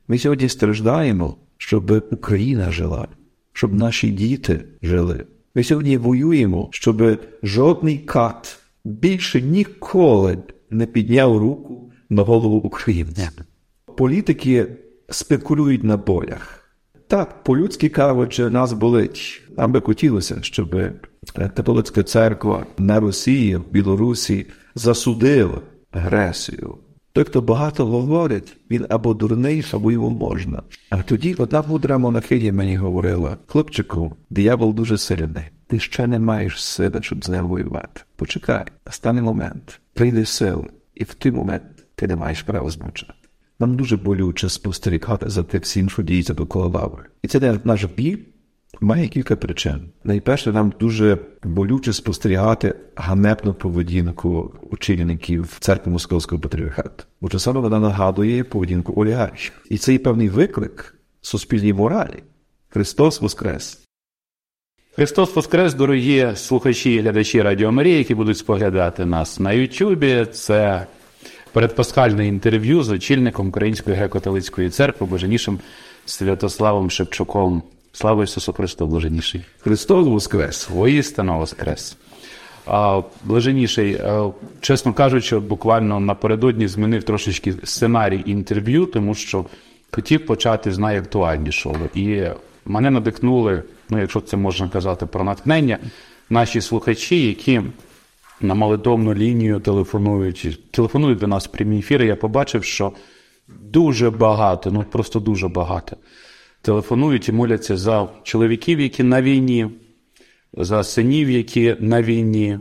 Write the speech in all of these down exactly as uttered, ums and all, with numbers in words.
Ми сьогодні страждаємо, щоб Україна жила, щоб наші діти жили. Ми сьогодні воюємо, щоб жодний кат більше ніколи не підняв руку на голову України. Політики спекулюють на болях. Так, по-людськи кажучи, нас болить. Нам би хотілося, щоб католицька церква на Росії, в Білорусі засудила агресію. Той, хто багато говорить, він або дурний, або його можна. А тоді одна мудра монахиня мені говорила: хлопчику, диявол дуже сильний. Ти ще не маєш сили, щоб з ним воювати. Почекай, настане момент, прийде сила, і в той момент ти не маєш права змовчати. Нам дуже болюче спостерігати за тим всім, що діється довкола лаври. І це наш біль має кілька причин. Найперше, нам дуже болюче спостерігати ганебну поведінку очільників церкви Московського патріархату. Бо часом вона нагадує поведінку олігархів. І це є певний виклик суспільній моралі. Христос Воскрес! Христос Воскрес, дорогі слухачі і глядачі Радіо Марія, які будуть споглядати нас на Ютубі. Це передпасхальне інтерв'ю з очільником Української греко-католицької церкви, блаженнішим Святославом Шевчуком. Слава Ісусу Христу, блаженніший! Христос Воскрес! Воістину Воскрес! А, блаженніший, а, чесно кажучи, буквально напередодні змінив трошечки сценарій інтерв'ю, тому що хотів почати з найактуальнішого. І мене надихнули, ну, якщо це можна казати про натхнення, наші слухачі, які на молитовну лінію телефонують, телефонують до нас в прямі ефіри. Я побачив, що дуже багато, ну просто дуже багато, телефонують і моляться за чоловіків, які на війні, за синів, які на війні,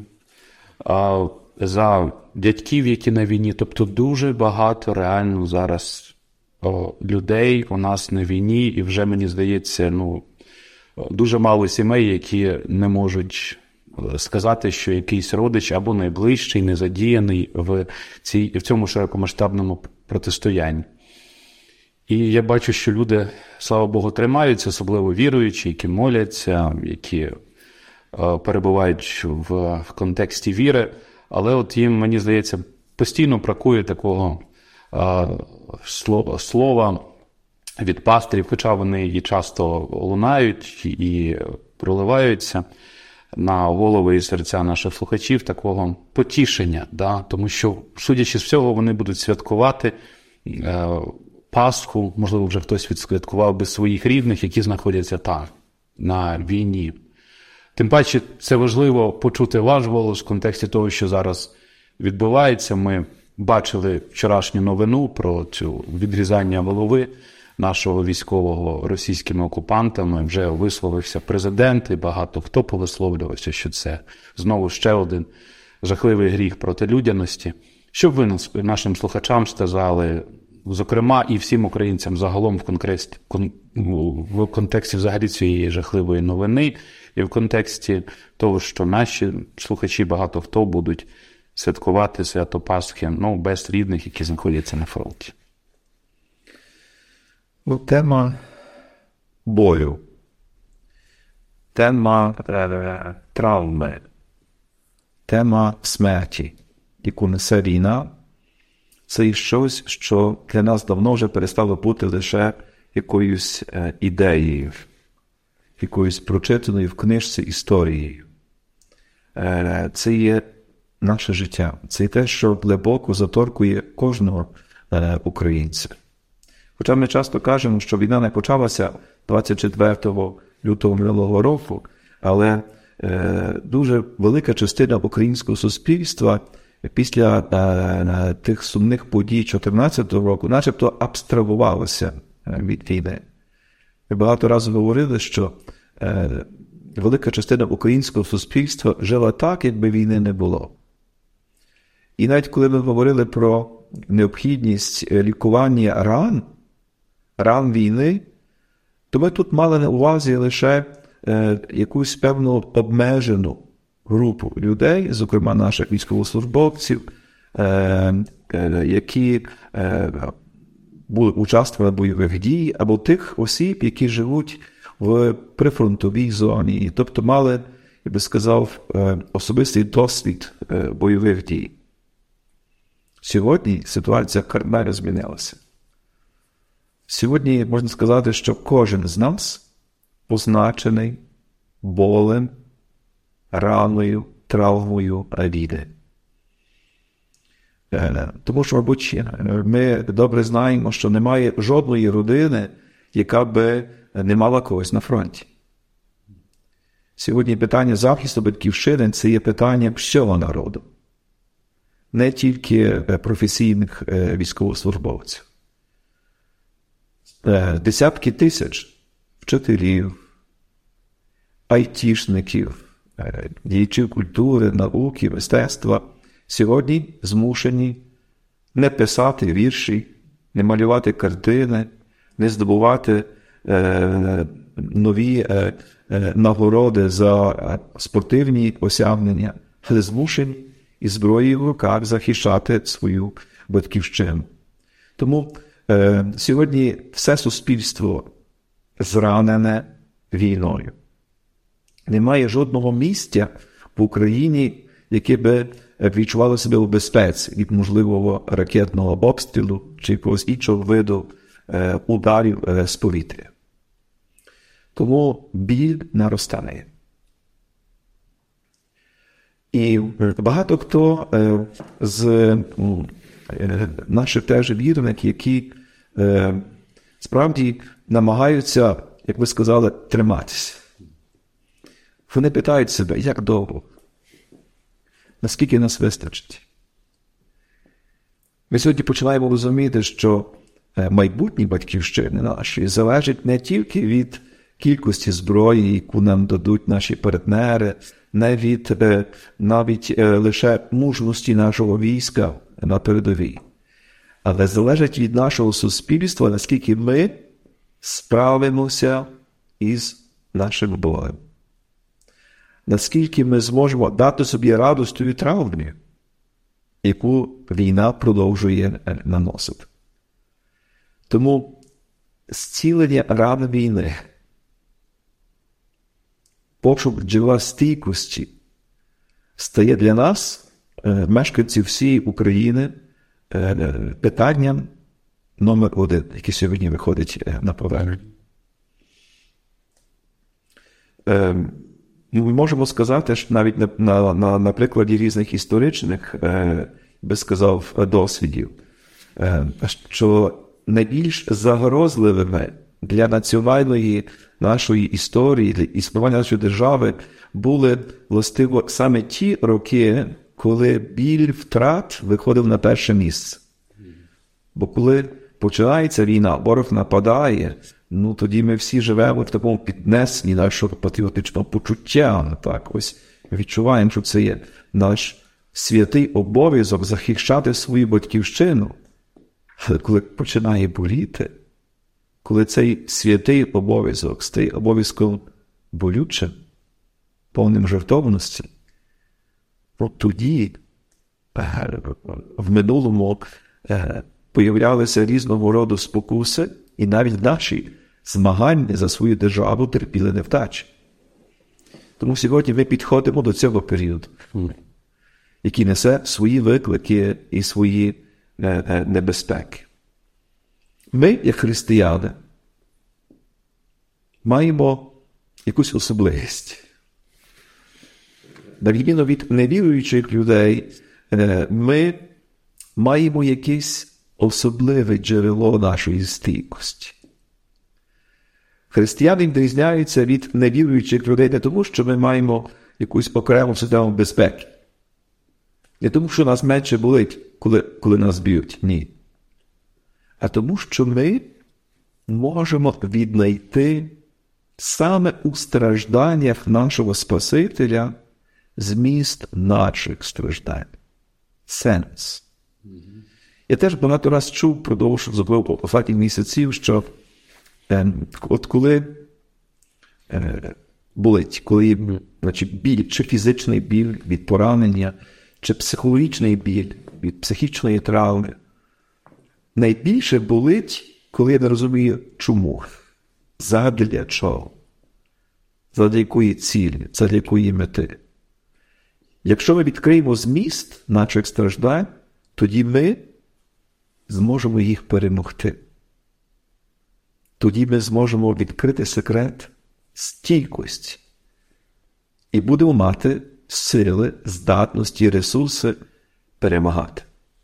за дядьків, які на війні. Тобто дуже багато реально зараз людей у нас на війні, і вже, мені здається, ну, дуже мало сімей, які не можуть сказати, що якийсь родич або найближчий не задіяний в, цій, в цьому широкомасштабному протистоянні. І я бачу, що люди, слава Богу, тримаються, особливо віруючі, які моляться, які е, перебувають в, в контексті віри, але от їм, мені здається, постійно бракує такого е, слова, слова від пастирів, хоча вони і часто лунають і проливаються на голови і серця наших слухачів, такого потішення, да? Тому що, судячи з всього, вони будуть святкувати е, Пасху, можливо, вже хтось відсвяткував без своїх рідних, які знаходяться там, на війні. Тим паче, це важливо почути ваш голос в контексті того, що зараз відбувається. Ми бачили вчорашню новину про цю відрізання голови нашого військового російськими окупантами. Вже висловився президент, і багато хто повисловлювався, що це знову ще один жахливий гріх проти людяності. Що б ви нашим слухачам сказали, зокрема, і всім українцям загалом в контексті, в контексті взагалі цієї жахливої новини, і в контексті того, що наші слухачі, багато хто будуть святкувати свято Пасхи, ну, без рідних, які знаходяться на фронті? Ну, тема болю, тема травми, тема смерті, яку несе війна, це щось, що для нас давно вже перестало бути лише якоюсь е, ідеєю, якоюсь прочитаною в книжці історією. Е, це є наше життя. Це є те, що глибоко заторкує кожного е, українця. Хоча ми часто кажемо, що війна не почалася двадцять четвертого лютого минулого року, але е, дуже велика частина українського суспільства після е, тих сумних подій чотирнадцятого року начебто абстрагувалося від війни. Ми багато разів говорили, що е, велика частина українського суспільства жила так, якби війни не було. І навіть коли ми говорили про необхідність лікування ран, ран війни, то ми тут мали на увазі лише е, якусь певну обмежену групу людей, зокрема наших військовослужбовців, е, е, які е, були участвували в бойових дій, або тих осіб, які живуть в прифронтовій зоні, тобто мали, я би сказав, е, особистий досвід е, бойових дій. Сьогодні ситуація кардинально змінилася. Сьогодні можна сказати, що кожен з нас позначений болем, раною, травмою війни. Тому що, мабуть, ми добре знаємо, що немає жодної родини, яка би не мала когось на фронті. Сьогодні питання захисту батьківщини – це є питання всього народу. Не тільки професійних військовослужбовців. Десятки тисяч вчителів, айтішників, діячів культури, науки, мистецтва сьогодні змушені не писати вірші, не малювати картини, не здобувати е, нові е, е, нагороди за спортивні осягнення, але змушені із зброєю в руках захищати свою батьківщину. Тому е, сьогодні все суспільство зранене війною. Немає жодного місця в Україні, яке би відчувало себе у безпеці від можливого ракетного обстрілу чи якогось іншого виду е, ударів е, з повітря. Тому біль наростає. І багато хто е, з е, наших теж вірних, які е, справді намагаються, як ви сказали, триматися. Вони питають себе, як довго? Наскільки нас вистачить? Ми сьогодні починаємо розуміти, що майбутнє батьківщини нашої залежить не тільки від кількості зброї, яку нам дадуть наші партнери, не від навіть лише мужності нашого війська на передовій, але залежить від нашого суспільства, наскільки ми справимося із нашим болем. Наскільки ми зможемо дати собі раду з тою травмою, яку війна продовжує наносити. Тому зцілення ран війни, пошук джерела стійкості стає для нас, мешканців всієї України, питанням номер один, яке сьогодні виходить на поверхню. Ми можемо сказати, що навіть на, на, на, на прикладі різних історичних, е, би сказав, досвідів, е, що найбільш загрозливими для національної нашої історії, для існування нашої держави були, властиво, саме ті роки, коли біль втрат виходив на перше місце. Бо коли починається війна, ворог нападає, ну, тоді ми всі живемо в такому піднесенні нашого патріотичного почуття. Так, ось відчуваємо, що це є наш святий обов'язок захищати свою батьківщину. Але коли починає боліти, коли цей святий обов'язок стає обов'язком болючим, повним жертовності, от тоді в минулому появлялися різного роду спокуси, і навіть наші змагання за свою державу терпіли невдачі. Тому сьогодні ми підходимо до цього періоду, який несе свої виклики і свої небезпеки. Ми, як християни, маємо якусь особливість. На відміну від невіруючих людей, ми маємо якесь особливе джерело нашої стійкості. Християни відрізняються від невіруючих людей не тому, що ми маємо якусь окрему систему безпеки. Не тому, що нас менше болить, коли, коли нас б'ють. Ні. А тому, що ми можемо віднайти саме у стражданнях нашого Спасителя зміст наших страждань. Сенс. Я теж багато раз чув, впродовж останніх місяців, що е, от коли е, болить, коли значить, біль, чи фізичний біль від поранення, чи психологічний біль від психічної травми, найбільше болить, коли я не розумію, чому, задля чого, задля якої цілі, задля якої мети. Якщо ми відкриємо зміст наших страждань, тоді ми зможемо їх перемогти. тоді ми зможемо відкрити секрет стійкості і будемо мати сили, здатності, ресурси перемагати.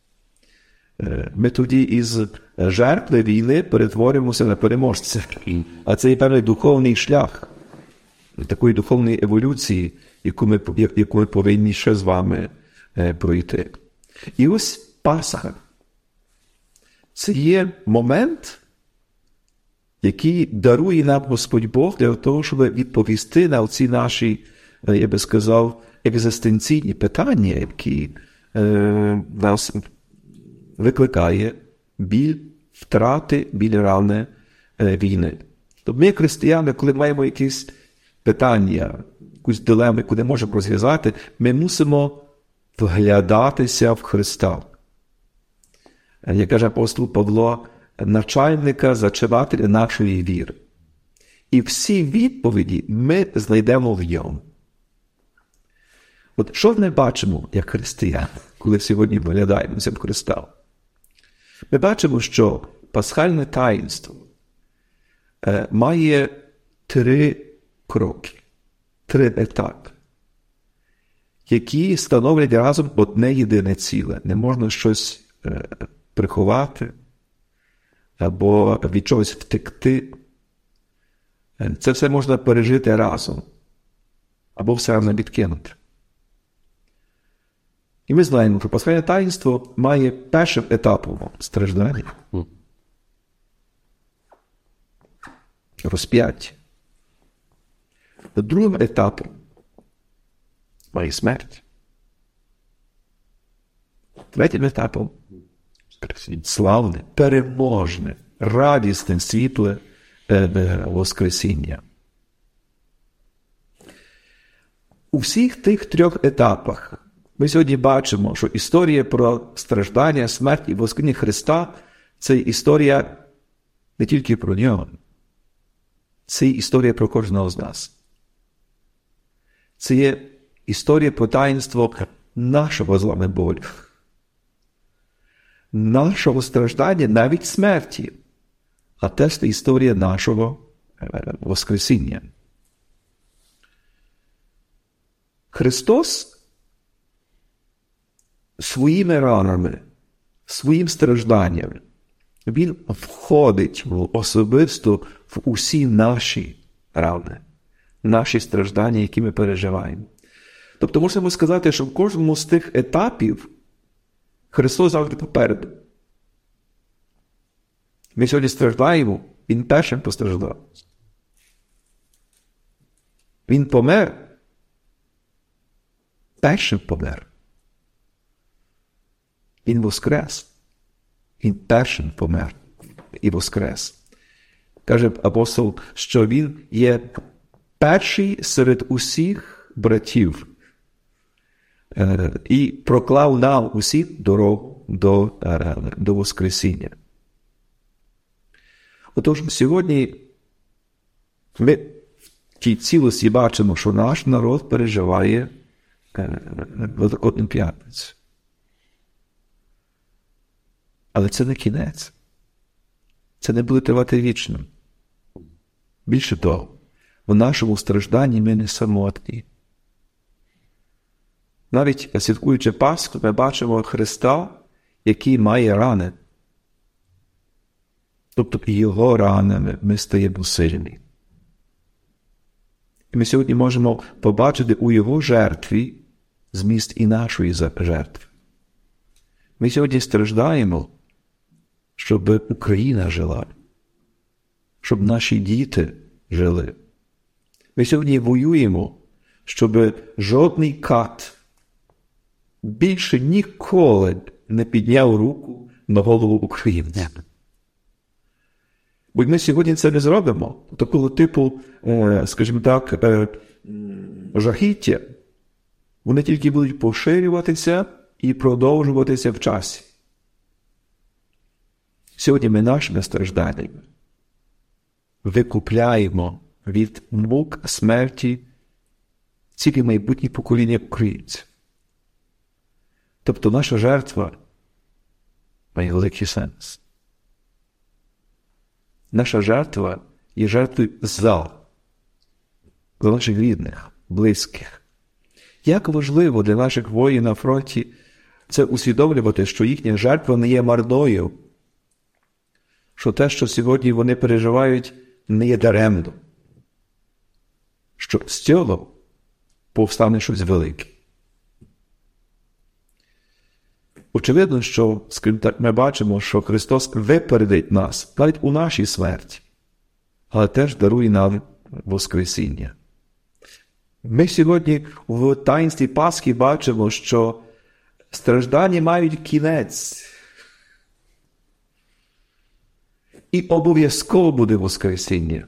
Ми тоді із жертви війни перетворимося на переможця. А це є певний духовний шлях, такої духовної еволюції, яку ми, яку ми повинні ще з вами пройти. І ось Пасха. Це є момент, який дарує нам Господь Бог для того, щоб відповісти на ці наші, я би сказав, екзистенційні питання, які е, нас викликає біль втрати, біль рани е, війни. Тобто ми, християни, коли маємо якісь питання, якусь дилему, яку не можемо розв'язати, ми мусимо вглядатися в Христа. Як каже апостол Павло, начальника, зачинателя нашої віри. І всі відповіді ми знайдемо в ньому. От що ми бачимо, як християни, коли сьогодні виглядаємося в Христа? Ми бачимо, що пасхальне таїнство е, має три кроки, три етапи, які становлять разом одне єдине ціле. Не можна щось е, приховати або від чогось втекти. Це все можна пережити разом або все разом відкинути. І ми знаємо, що пасхальне таїнство має першим етапом страждання, розп'яття. Другим етапом має смерть. Третім етапом славне, переможне, радісне, світле воскресіння. У всіх тих трьох етапах ми сьогодні бачимо, що історія про страждання, смерть і воскресіння Христа – це історія не тільки про нього. Це історія про кожного з нас. Це є історія про таїнство нашого з вами болю. Нашого страждання, навіть смерті. А теж це історія нашого воскресіння. Христос своїми ранами, своїм стражданням, Він входить особисто в усі наші рани, наші страждання, які ми переживаємо. Тобто можемо сказати, що в кожному з тих етапів Христос завжди попереду. Ми сьогодні страждаємо, Він першим постраждав. Він помер, першим помер. Він воскрес. Він першим помер і воскрес. Каже апостол, що він є перший серед усіх братів і проклав нам усіх дорогу до, до воскресіння. Отож, сьогодні ми в тій цілості бачимо, що наш народ переживає Великодну п'ятницю. Але це не кінець. Це не буде тривати вічно. Більше того, в нашому стражданні ми не самотні. Навіть святкуючи Пасху, ми бачимо Христа, який має рани. Тобто його ранами ми стаємо сильні. І ми сьогодні можемо побачити у його жертві зміст і нашої жертви. Ми сьогодні страждаємо, щоб Україна жила, щоб наші діти жили. Ми сьогодні воюємо, щоб жодний кат більше ніколи не підняв руку на голову України. Бо ми сьогодні це не зробимо. Такого типу, скажімо так, жахіття, вони тільки будуть поширюватися і продовжуватися в часі. Сьогодні ми нашими стражданнями викупляємо від мук смерті цілі майбутні покоління українців. Тобто наша жертва має великий сенс. наша жертва є жертвою за для наших рідних, близьких. Як важливо для наших воїнів на фронті це усвідомлювати, що їхня жертва не є марною, що те, що сьогодні вони переживають, не є даремно, що з цього повстане щось велике. Очевидно, що, скажімо так, ми бачимо, що Христос випередить нас навіть у нашій смерті, але теж дарує нам Воскресіння. Ми сьогодні в таїнстві Пасхи бачимо, що страждання мають кінець. І обов'язково буде Воскресіння.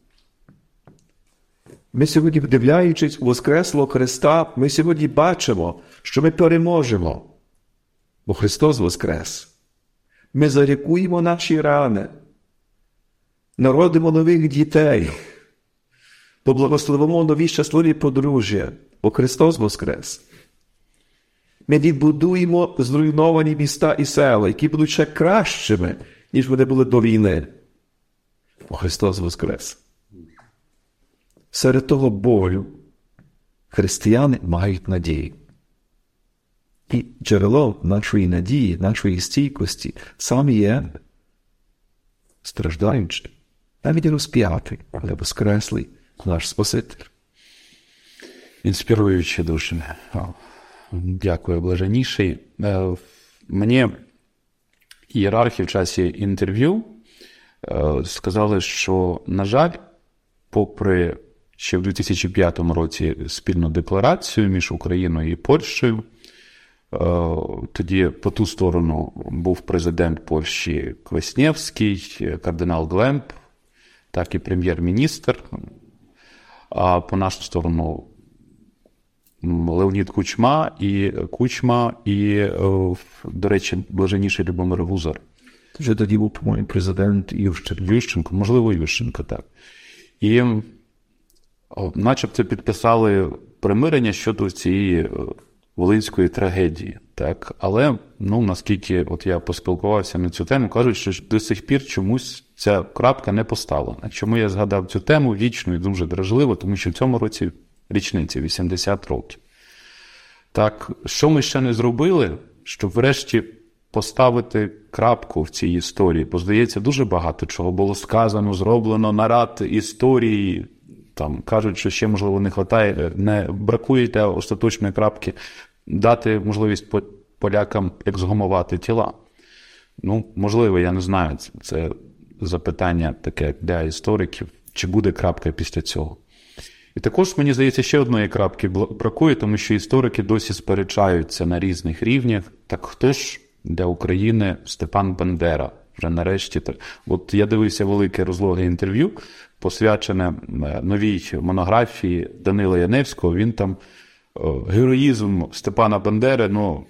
Ми сьогодні, вдивляючись у Воскреслого Христа, ми сьогодні бачимо, що ми переможемо. Бо Христос воскрес. Ми залікуємо наші рани, народимо нових дітей, поблагословимо нові щасливі подружжя, бо Христос воскрес. Ми відбудуємо зруйновані міста і села, які будуть ще кращими, ніж вони були до війни, бо Христос воскрес. Серед того бою християни мають надію. І джерело нашої надії, нашої стійкості саме є страждаючий, навіть розп'ятий, але воскреслий наш Спаситель. Інспіруючи дуже. Дякую, блаженніший. Мені ієрархи в часі інтерв'ю сказали, що, на жаль, попри ще в дві тисячі п'ятому році спільну декларацію між Україною і Польщею, тоді по ту сторону був президент Польщі Квесневський, кардинал Глемп, так і прем'єр-міністр, а по нашу сторону Леонід Кучма і Кучма і, до речі, блаженніший Любомир Гузар. Вже тоді був, по-моєму, президент Ющенко. Ющенко, можливо, Ющенко, так. І начебто підписали примирення щодо цієї волинської трагедії, так? Але, ну, наскільки от я поспілкувався на цю тему, кажуть, що до сих пір чомусь ця крапка не поставлена. Чому я згадав цю тему вічно і дуже дражливо, тому що в цьому році річниці, вісімдесят років. Так, що ми ще не зробили, щоб врешті поставити крапку в цій історії? Бо, здається, дуже багато чого було сказано, зроблено, нарад історії. Там кажуть, що ще, можливо, не вистачає, не бракує для остаточної крапки дати можливість полякам ексгумувати тіла. Ну, можливо, я не знаю, це запитання таке для істориків, чи буде крапка після цього. І також, мені здається, ще одної крапки бракує, тому що історики досі сперечаються на різних рівнях. Так хто ж для України Степан Бандера? Вже нарешті. От я дивився велике розлоге інтерв'ю, посвячене новій монографії Данила Яневського. Він там героїзм Степана Бандери, ну,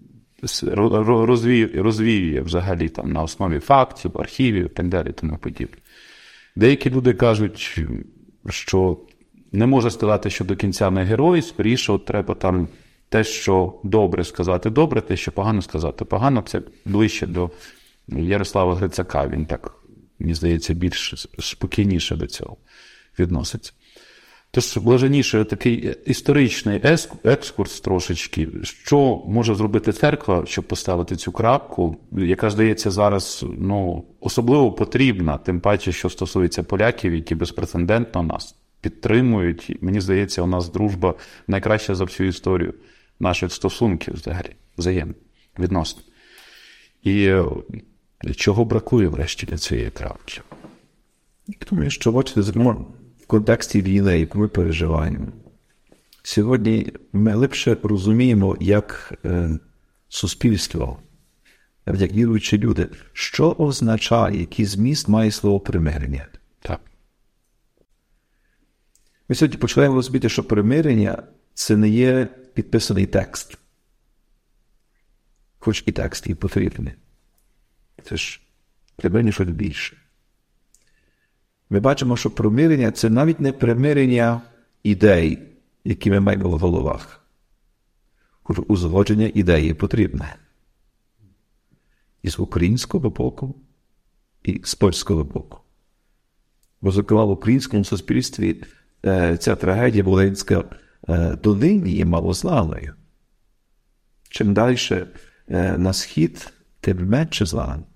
розвіює, розвіює взагалі там на основі фактів, архівів і так далі, тому подібне. Деякі люди кажуть, що не може сказати, що до кінця не герой, скоріше от треба там те, що добре сказати добре, те, що погано сказати погано. Це ближче до Ярослава Грицака, він так, мені здається, більш спокійніше до цього відноситься. Тож, блаженніше, такий історичний екскурс трошечки, що може зробити церква, щоб поставити цю крапку, яка, здається, зараз, ну, особливо потрібна, тим паче, що стосується поляків, які безпрецедентно нас підтримують. Мені здається, у нас дружба найкраща за всю історію наших стосунків, взагалі, взаємно, відносно. І чого бракує врешті для цієї крапки? Тому що, бачите, зокрема, в контексті війни, яку ми переживаємо, сьогодні ми ліпше розуміємо, як е, суспільство, як віруючі люди, що означає, який зміст має слово примирення. Так. Ми сьогодні починаємо розуміти, що примирення – це не є підписаний текст. Хоч і текст і потрібний. Це ж примирення щось більше. Ми бачимо, що примирення – це навіть не примирення ідей, які ми маємо в головах. Хоч узгодження ідеї потрібне. І з українського боку, і з польського боку. Бо, зокрема, в українському суспільстві ця трагедія Волинська донині є малознаною. Чим далі на схід, тим менше знано.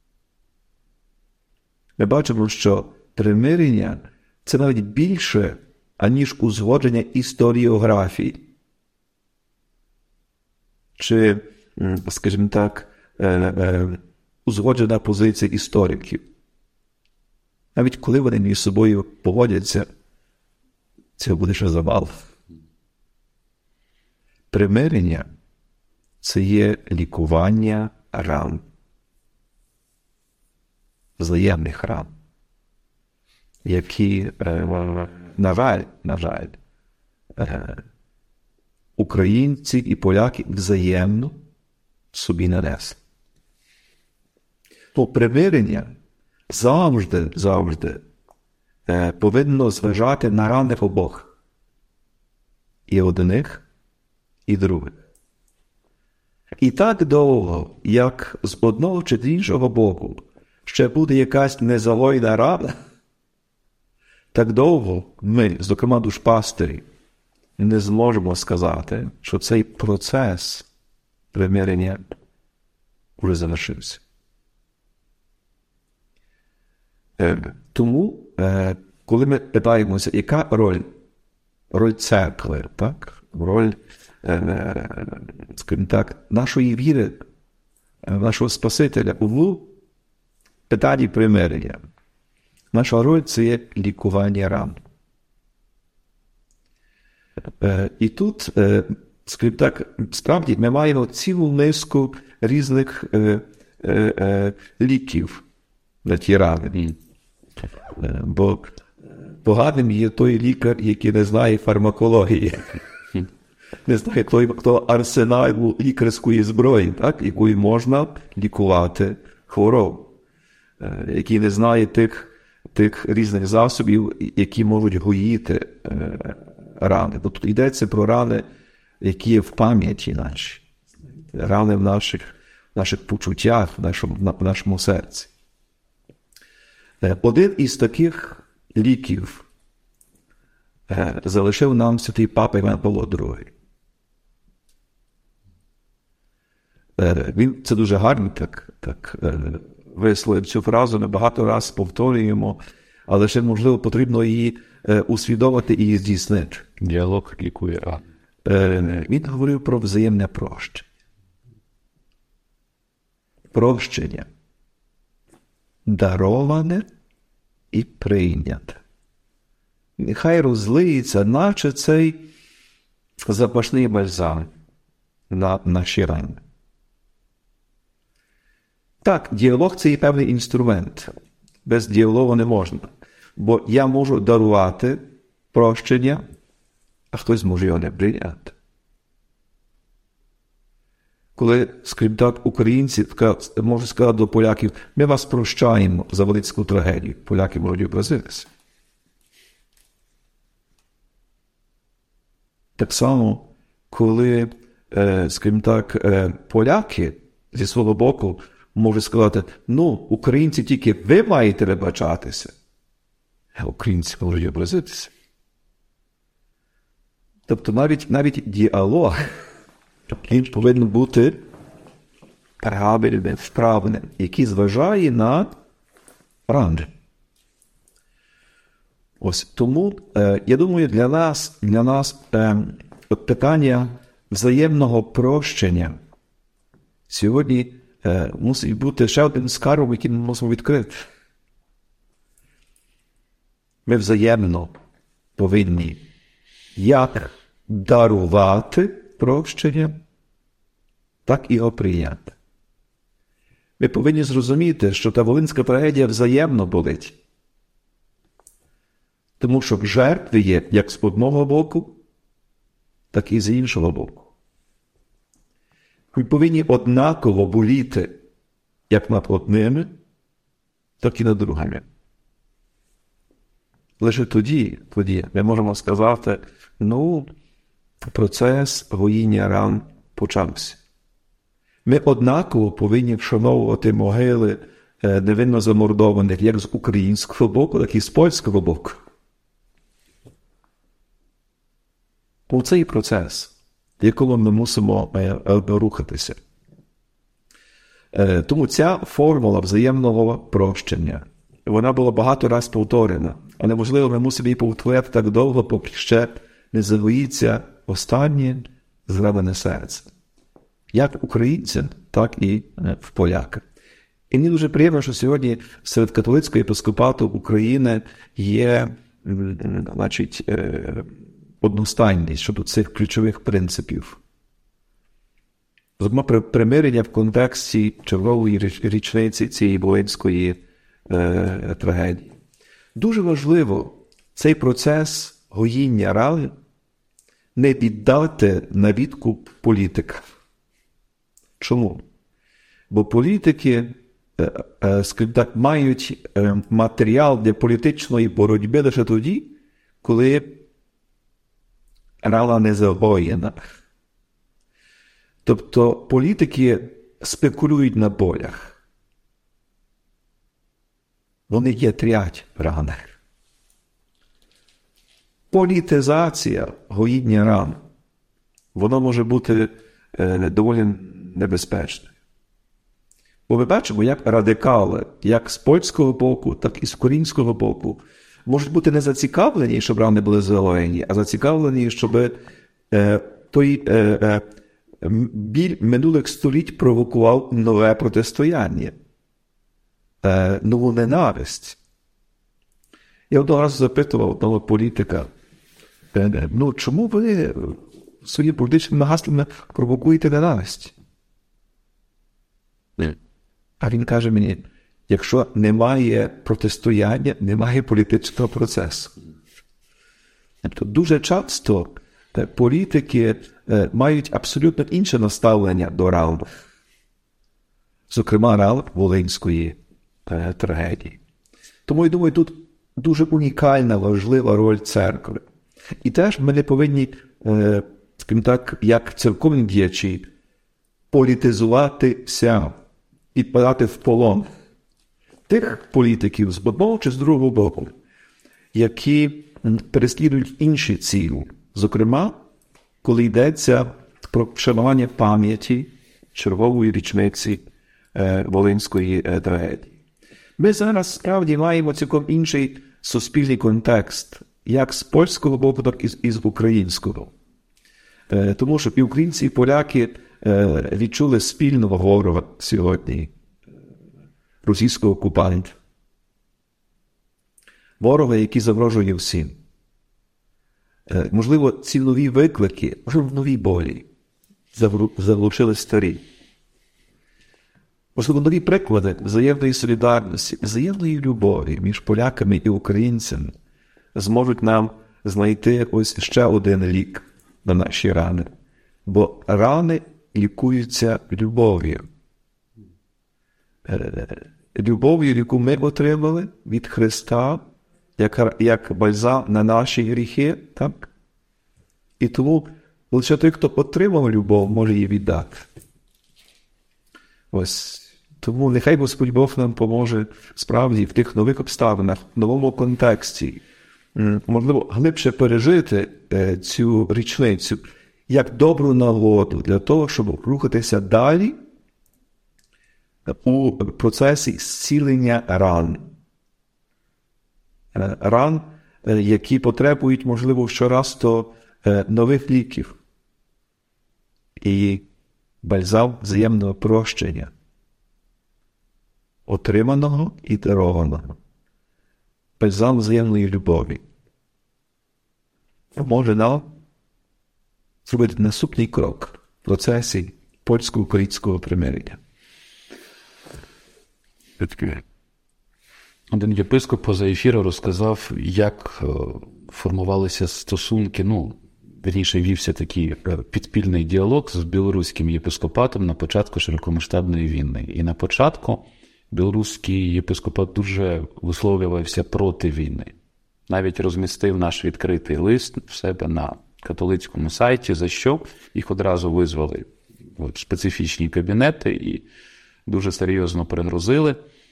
Ми бачимо, що примирення – це навіть більше, аніж узгодження історіографії. Чи, скажімо так, узгоджена позиція істориків. Навіть коли вони між собою поводяться, це буде ще завал. Примирення – це є лікування ран. Взаємних ран, які, на жаль, на жаль, українці і поляки взаємно собі нанесли. То примирення завжди, завжди повинно зважати на рани обох. І одних, і других. І так довго, як з одного чи з іншого боку ще буде якась незагоєна рана, так довго ми, зокрема душпастері, не зможемо сказати, що цей процес примирення вже завершився. Тому, коли ми питаємося, яка роль, роль церкви, так? Роль, скажімо так, нашої віри, нашого Спасителя у питанні примирення. Наша роль – це є лікування ран. І тут, скажімо так, справді ми маємо цілу низку різних ліків на ті рани. Бо поганим є той лікар, який не знає фармакології. Не знає той, хто арсеналу лікарської зброї, так, якою можна лікувати хворобу. Який не знає тих, тих різних засобів, які можуть гоїти е, рани. Бо тут йдеться про рани, які є в пам'яті нашій. Рани в наших, наших почуттях, в нашому, в нашому серці. Один із таких ліків е, залишив нам святий папа Іван Павло другий. Е, він, це дуже гарно так, так е, висловив цю фразу, ми багато раз повторюємо, але ще, можливо, потрібно її е, усвідомити і її здійснити. Діалог лікує рани. Е, він говорив про взаємне прощення. Прощення. Дароване і прийняте. Нехай розлиється, наче цей запашний бальзам на наші рани. Так, діалог – це є певний інструмент. Без діалогу не можна. Бо я можу дарувати прощення, а хтось може його не прийняти. Коли, скажімо так, українці можуть сказати до поляків, ми вас прощаємо за Волинську трагедію. Поляки можуть образитися. Так само, коли, скажімо так, поляки зі свого боку можуть сказати, ну, українці тільки ви маєте вибачатися, а українці можуть образитися. Тобто навіть, навіть діалог, він повинен бути правильним, вправним, який зважає на рани. Ось тому, е, я думаю, для нас, для нас е, питання взаємного прощення сьогодні е, мусить бути ще один скарб, який ми мусимо відкрити. Ми взаємно повинні як дарувати прощення, так і його прийняти. Ми повинні зрозуміти, що та Волинська трагедія взаємно болить. Тому що жертви є як з одного боку, так і з іншого боку. Ми повинні однаково боліти як над одними, так і над другими. Лише тоді, тоді ми можемо сказати, ну, процес гоїння ран почався. Ми однаково повинні вшановувати могили невинно замордованих як з українського боку, так і з польського боку. Оцей процес, в якому ми мусимо рухатися. Тому ця формула взаємного прощення, вона була багато разів повторена, але, можливо, ми мусимо її повторяти так довго, поки ще не загоїться останнє зрадане серце. Як українцям, так і в поляка. І мені дуже приємно, що сьогодні серед католицького єпископату України є, значить, одностайність щодо цих ключових принципів. Зокрема, примирення в контексті чергової річниці цієї волинської е, трагедії. Дуже важливо цей процес гоїння рани не віддати на відкуп політика. Чому? Бо політики, е, е, скажімо так, мають е, матеріал для політичної боротьби лише тоді, коли рана не загоєна. Тобто політики спекулюють на болях. Вони є трять рани. Політизація гоїння ран, воно може бути е, доволі небезпечною. Бо ми бачимо, як радикали, як з польського боку, так і з українського боку, можуть бути не зацікавлені, щоб рани були загоєні, а зацікавлені, щоб е, той е, е, біль минулих століть провокував нове протистояння, е, нову ненависть. Я одного разу запитував одного політика, е, ну чому ви своїми політичними гаслами провокуєте ненависть? Не. А він каже мені, якщо немає протистояння, немає політичного процесу. Тобто дуже часто політики мають абсолютно інше наставлення до ран. Зокрема, ран Волинської трагедії. Тому, я думаю, тут дуже унікальна, важлива роль церкви. І теж ми не повинні, скажімо так, як церковні діячі, політизуватися і подати в полон тих політиків з одного чи з другого боку, які переслідують інші цілі. Зокрема, коли йдеться про вшанування пам'яті чергової річниці е, Волинської е, трагедії. Ми зараз справді маємо цілком інший суспільний контекст, як з польського боку, так і з, і з українського. Е, тому що і українці, і поляки е, відчули спільного ворога сьогодні, російського окупанта. Ворога, який загрожує всім. Е, можливо, ці нові виклики, можливо, нові болі заглушили старі. Можливо, нові приклади взаємної солідарності, взаємної любові між поляками і українцями зможуть нам знайти ось ще один лік на наші рани. Бо рани лікуються любов'ю. Любов'ю, яку ми отримали від Христа, як, як бальзам на наші гріхи, так? І тому лише той, хто отримав любов, може її віддати. Ось. Тому нехай Господь Бог нам поможе справді в тих нових обставинах, в новому контексті, можливо, глибше пережити цю річницю як добру нагоду для того, щоб рухатися далі у процесі зцілення ран. Ран, які потребують, можливо, щоразу нових ліків і бальзам взаємного прощення, отриманого і дарованого. Бальзам взаємної любові. Може нам зробити наступний крок в процесі польсько-українського примирення. Один єпископ поза ефіру розказав, як формувалися стосунки, ну, вірніше, вівся такий підпільний діалог з білоруським єпископатом на початку широкомасштабної війни. І на початку білоруський єпископат дуже висловлювався проти війни. Навіть розмістив наш відкритий лист в себе на католицькому сайті, за що їх одразу визвали в специфічні кабінети і дуже серйозно перегрузили.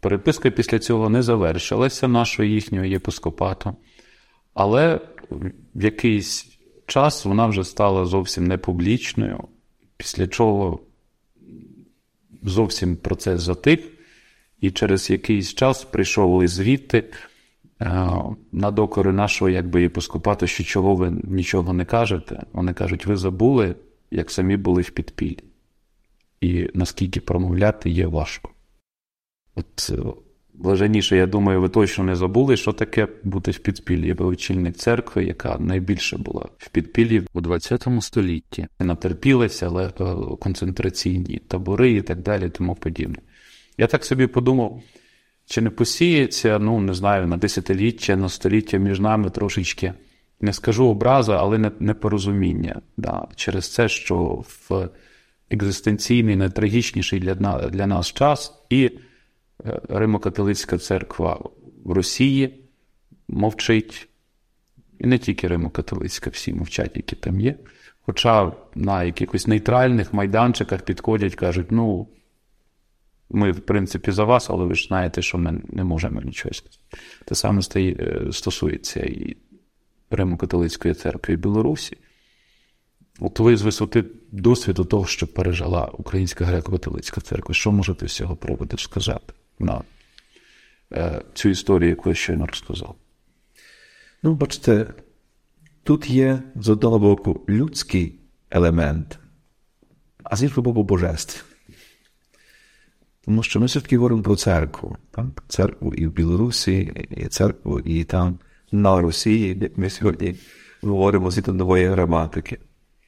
Переписка після цього не завершилася, нашого їхнього єпископату. Але в якийсь час вона вже стала зовсім непублічною, після чого зовсім процес затих, і через якийсь час прийшов звідти на докори нашого якби єпископату, що чого ви нічого не кажете. Вони кажуть, ви забули, як самі були в підпіллі. І наскільки промовляти є важко. От блаженніше, я думаю, ви точно не забули, що таке бути в підпіллі. Я був очільник церкви, яка найбільше була в підпіллі у двадцятому столітті. Натерпілися, але концентраційні табори і так далі, тому подібне. Я так собі подумав, чи не посіється, ну, не знаю, на десятиліття, на століття між нами трошечки, не скажу образа, але непорозуміння. Да, через це, що в екзистенційний, найтрагічніший для, для нас час і Римо-католицька церква в Росії мовчить. І не тільки Римо-католицька, всі мовчать, які там є. Хоча на якихось нейтральних майданчиках підходять, кажуть, ну, ми, в принципі, за вас, але ви ж знаєте, що ми не можемо нічого сказати. Те саме стосується і Римо-католицької церкви і Білорусі. От ви з висоти досвіду того, що пережила Українська греко-католицька церква, що можете з цього приводу сказати на е, цю історію, яку я щойно розказав? Ну, бачите, тут є, з одного боку, людський елемент, а з іншого боку, божественний. Тому що ми все-таки говоримо про церкву. Так? Церкву і в Білорусі, і церкву і там на Росії, як ми сьогодні говоримо з нової граматики.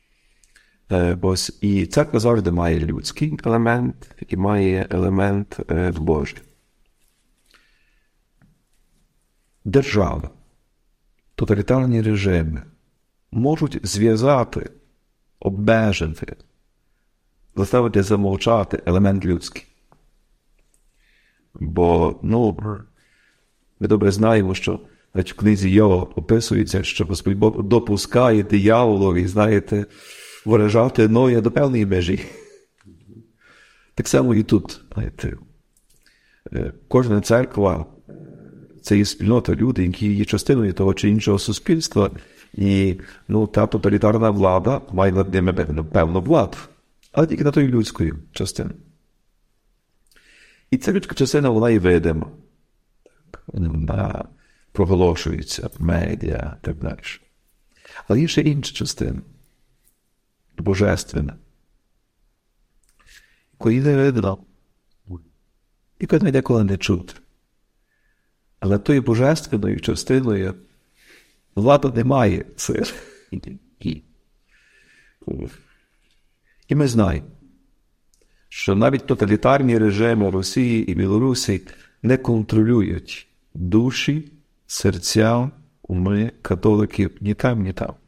Ось, і церква завжди має людський елемент і має елемент е, Божий. Держава, тоталітарні режими можуть зв'язати, обмежити, заставити замовчати елемент людський. Бо, ну, ми добре знаємо, що в книзі Йова описується, що Господь Бог допускає дияволові, знаєте, виражати Ноя до певної межі. Так само і тут, знаєте, кожна церква – це є спільнота людей, які є частиною того чи іншого суспільства, і, ну, та тоталітарна влада має над ними певну владу, але тільки на тої людської частини. І ця людська частина, вона і видима. Вона проголошується в медіа і так далі. Але є ще інша частина. Божественна. Коли не видно, і коли не деколи не чути. Але тої божественної частиною влада не має сил. І ми знаємо, що навіть тоталітарні режими Росії і Білорусі не контролюють душі, серця, уми католиків ні там, ні там.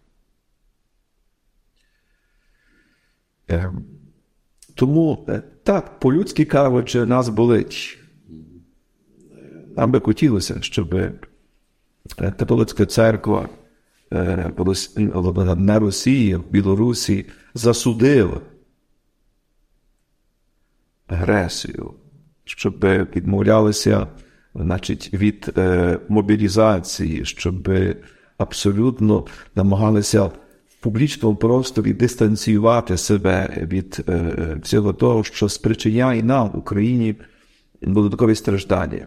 Тому, так, по-людськи кажучи, нас болить. Нам би хотілося, щоб католицька церква на Росії, в Білорусі засудила агресію, щоб відмовлялися, значить, від е, мобілізації, щоб абсолютно намагалися в публічному просторі дистанціювати себе від е, всього того, що спричиняє нам в Україні додаткові страждання.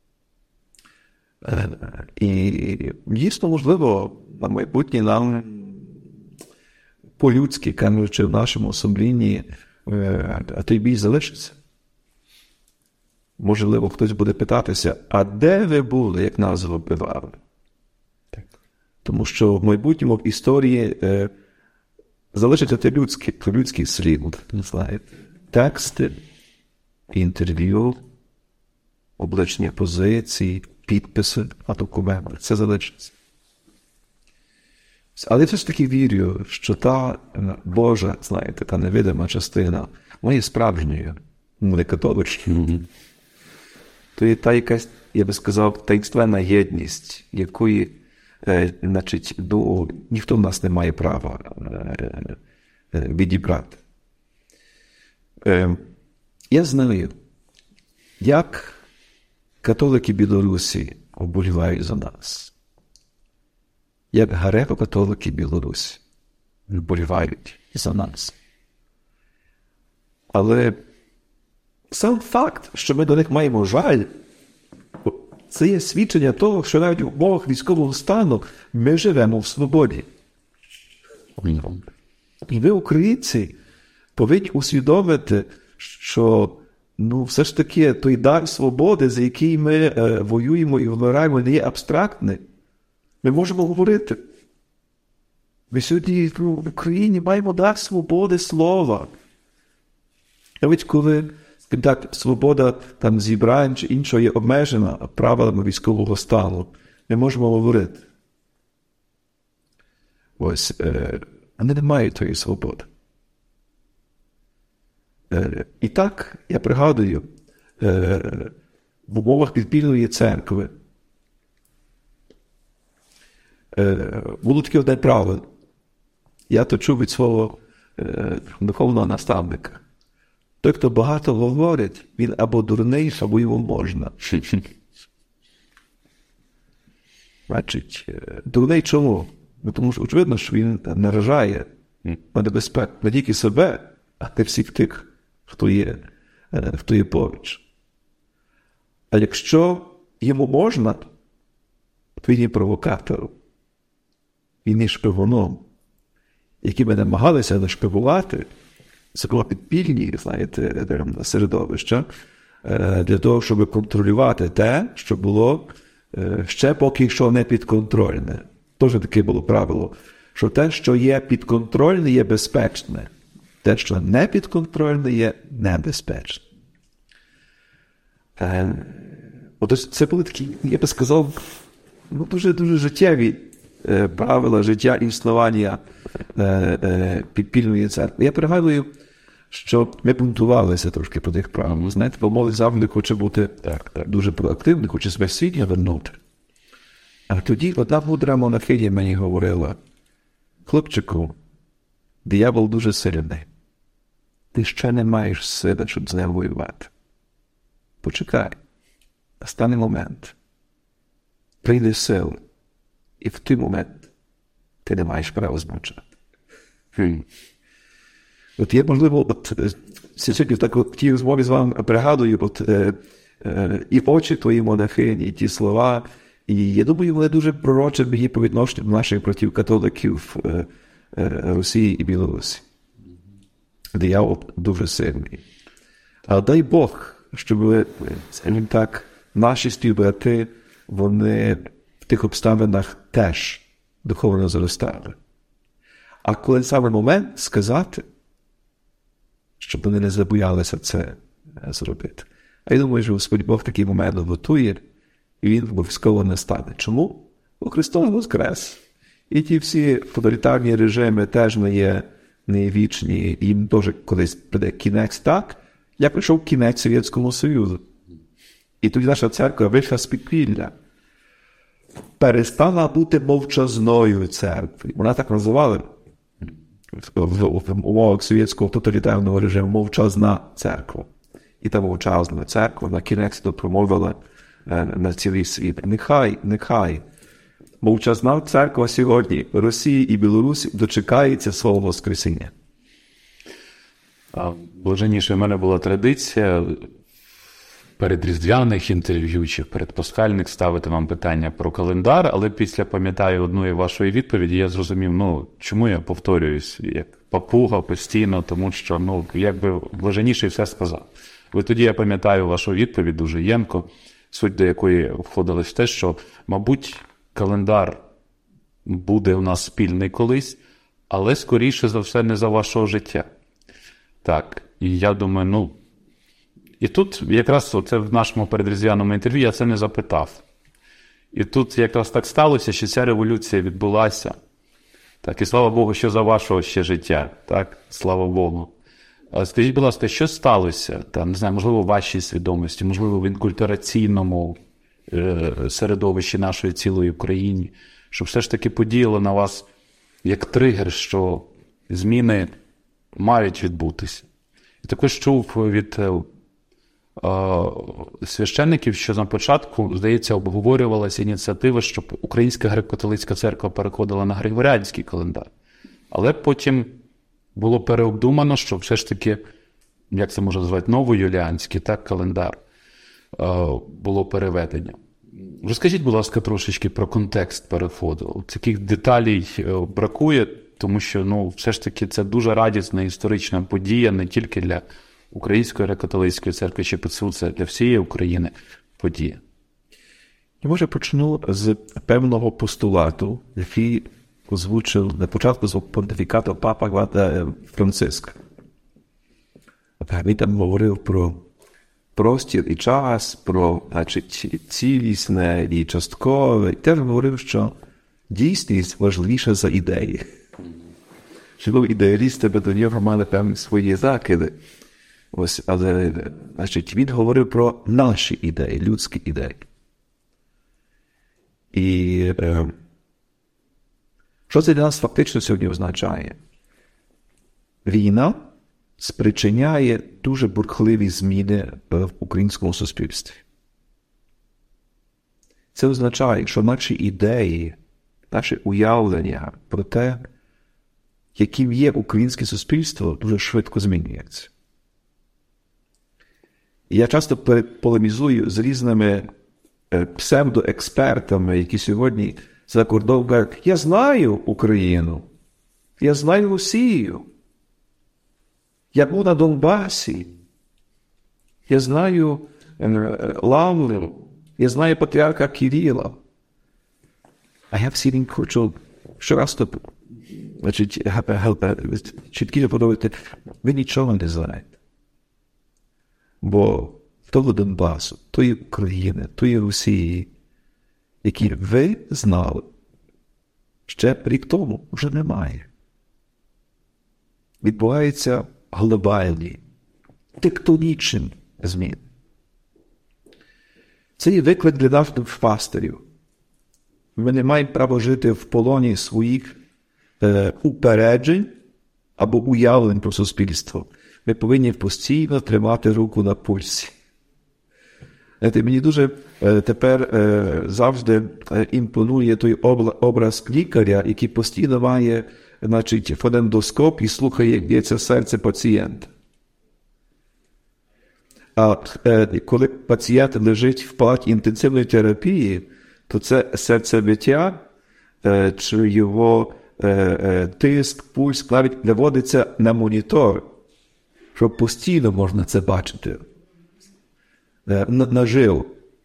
Е, і дійсно, можливо, на майбутнє нам по-людськи, кажучи, в нашому сумлінні, а той бій залишиться. Можливо, хтось буде питатися, а де ви були, як нас вбивали? Так. Тому що в майбутньому в історії е, залишиться те людський, людський слід. Тексти, інтерв'ю, обличні позиції, підписи, а документи. Це залишиться. Але я все ж таки вірю, що та Божа, знаєте, та невидима частина, вона є справжньою, не католичною. Mm-hmm. То є та якась, я би сказав, таїнственна єдність, якої, е, значить, до, ніхто в нас не має права е, е, відібрати. Е, я знаю, як католики Білорусі вболівають за нас. Як греко-католики Білорусі вболівають за нас. Але сам факт, що ми до них маємо жаль, це є свідчення того, що навіть в умовах військового стану ми живемо в свободі. І ви, українці, повинні усвідомити, що ну, все ж таки той дар свободи, за який ми е, воюємо і вмираємо, не є абстрактний. Ми можемо говорити. Ми сьогодні ну, в Україні маємо дар свободи слова. Навіть коли так, свобода там, зібрань чи іншого є обмежена правилами військового стану, ми можемо говорити. Ось, е, вони не мають тої свободи. Е, і так, я пригадую, е, в умовах підпільної церкви е, було таке одне правило. Я то чув від свого е, духовного наставника. Той, хто багато говорить, він або дурний, або йому можна. Значить, дурний чому? Тому що, очевидно, що він наражає на небезпеку не тільки себе, а й всіх тих, хто є, хто є поруч. А якщо йому можна, то він є провокатором. Він є шпигуном, які ми намагалися нашпигувати. Це було підпільні, знаєте, середовища, для того, щоб контролювати те, що було ще поки що не підконтрольне. Тож таке було правило, що те, що є підконтрольне, є безпечне. Те, що не підконтрольне, є небезпечне. Отож, це були такі, я би сказав, ну, дуже-дуже життєві правила життя і існування підпільної церкви. Я пригадую, що ми бунтувалися трошки про тих правил. Знаєте, бо молодь завжди хоче бути так, так, дуже проактивним, хоче себе свідня вернути. А тоді одна мудра монахиня мені говорила: хлопчику, диявол дуже сильний. Ти ще не маєш сили, щоб з ним воювати. Почекай. Настане момент. Прийде сила. І в той момент ти не маєш права змовчати. Hmm. От я, можливо, от, сьогодні в, так, в тій розмові з вами пригадую от, е, е, і очі твої монахині, і ті слова. І я думаю, вони дуже пророчі є по відношенню до наших братів-католиків е, е, Росії і Білорусі. Диявол дуже сильний. А дай Бог, щоб, скажімо так, наші співбрати, вони в тих обставинах теж духовно зростали. А коли саме момент сказати, щоб вони не забоялися це зробити. А я думаю, що Господь Бог такий момент готує, і він обов'язково не стане. Чому? Бо Христос воскрес. І ті всі тоталітарні режими теж не є, не є вічні. Їм теж колись прийде кінець так, як прийшов кінець Совєтському Союзу. І тоді наша церква вийшла з підпілля. Перестала бути мовчазною церквою. Вона так називала в умовах совєтського тоталітарного режиму мовчазна церква. І та мовчазна церква на кінець промовила на цілий світ. Нехай, нехай мовчазна церква сьогодні в Росії і Білорусі дочекається свого Воскресіння. Блаженніше, в мене була традиція перед різдвяних інтерв'ю чи перед пасхальних ставити вам питання про календар, але після, пам'ятаю, одної вашої відповіді, я зрозумів, ну, чому я повторююсь, як папуга постійно, тому що, ну, якби блаженніший все сказав. Ви тоді, я пам'ятаю вашу відповідь дуже ємко, суть до якої входила в те, що, мабуть, календар буде у нас спільний колись, але, скоріше за все, не за вашого життя. Так, і я думаю, ну, і тут якраз це в нашому передріздвяному інтерв'ю я це не запитав. І тут якраз так сталося, що ця революція відбулася. Так, і слава Богу, що за вашого ще життя. Так, слава Богу. А скажіть, будь ласка, що сталося? Там, не знаю, можливо, в вашій свідомості, можливо, в інкультураційному е- середовищі нашої цілої України, щоб все ж таки подіяло на вас як тригер, що зміни мають відбутися. І також чув від священників, що на початку, здається, обговорювалася ініціатива, щоб Українська греко-католицька церква переходила на григоріанський календар. Але потім було переобдумано, що все ж таки, як це можна назвати, новоюліанський, так, календар було переведення. Розкажіть, будь ласка, трошечки про контекст переходу. Таких деталей бракує, тому що, ну, все ж таки, це дуже радісна історична подія не тільки для Української греко-католицької церкви чи ПЦУ, це для всієї України подія. Я, може, почну з певного постулату, який озвучив на початку з понтифікату папа Франциск. Він там говорив про простір і час, про, значить, цілісне і часткове. І теж говорив, що дійсність важливіша за ідеї. Що ідеалісти би до нього мали певні свої закиди. Ось, але, значить, він говорив про наші ідеї, людські ідеї. І е, що це для нас фактично сьогодні означає? Війна спричиняє дуже бурхливі зміни в українському суспільстві. Це означає, що наші ідеї, наші уявлення про те, яким є українське суспільство, дуже швидко змінюється. І я часто полемізую з різними псевдоекспертами, які сьогодні за кордоном кажуть: я знаю Україну, я знаю Росію, я був на Донбасі, я знаю Лавру, я знаю патріарха Кирила. А я всім хочу щораз то, значить, чіткі подобати, ви нічого не знаєте. Бо того Донбасу, тої України, тої Росії, які ви знали, ще рік тому вже немає. Відбуваються глобальні, тектонічні зміни. Це є виклик для наших пастирів. Ми не маємо права жити в полоні своїх е, упереджень або уявлень про суспільство. Ми повинні постійно тримати руку на пульсі. Знаєте, мені дуже е, тепер е, завжди е, імпонує той образ лікаря, який постійно має, значить, фонендоскоп і слухає, як б'ється серце пацієнта. А е, коли пацієнт лежить в палаті інтенсивної терапії, то це серцебиття е, чи його е, е, тиск, пульс навіть наводиться на монітор, щоб постійно можна це бачити е, наживо.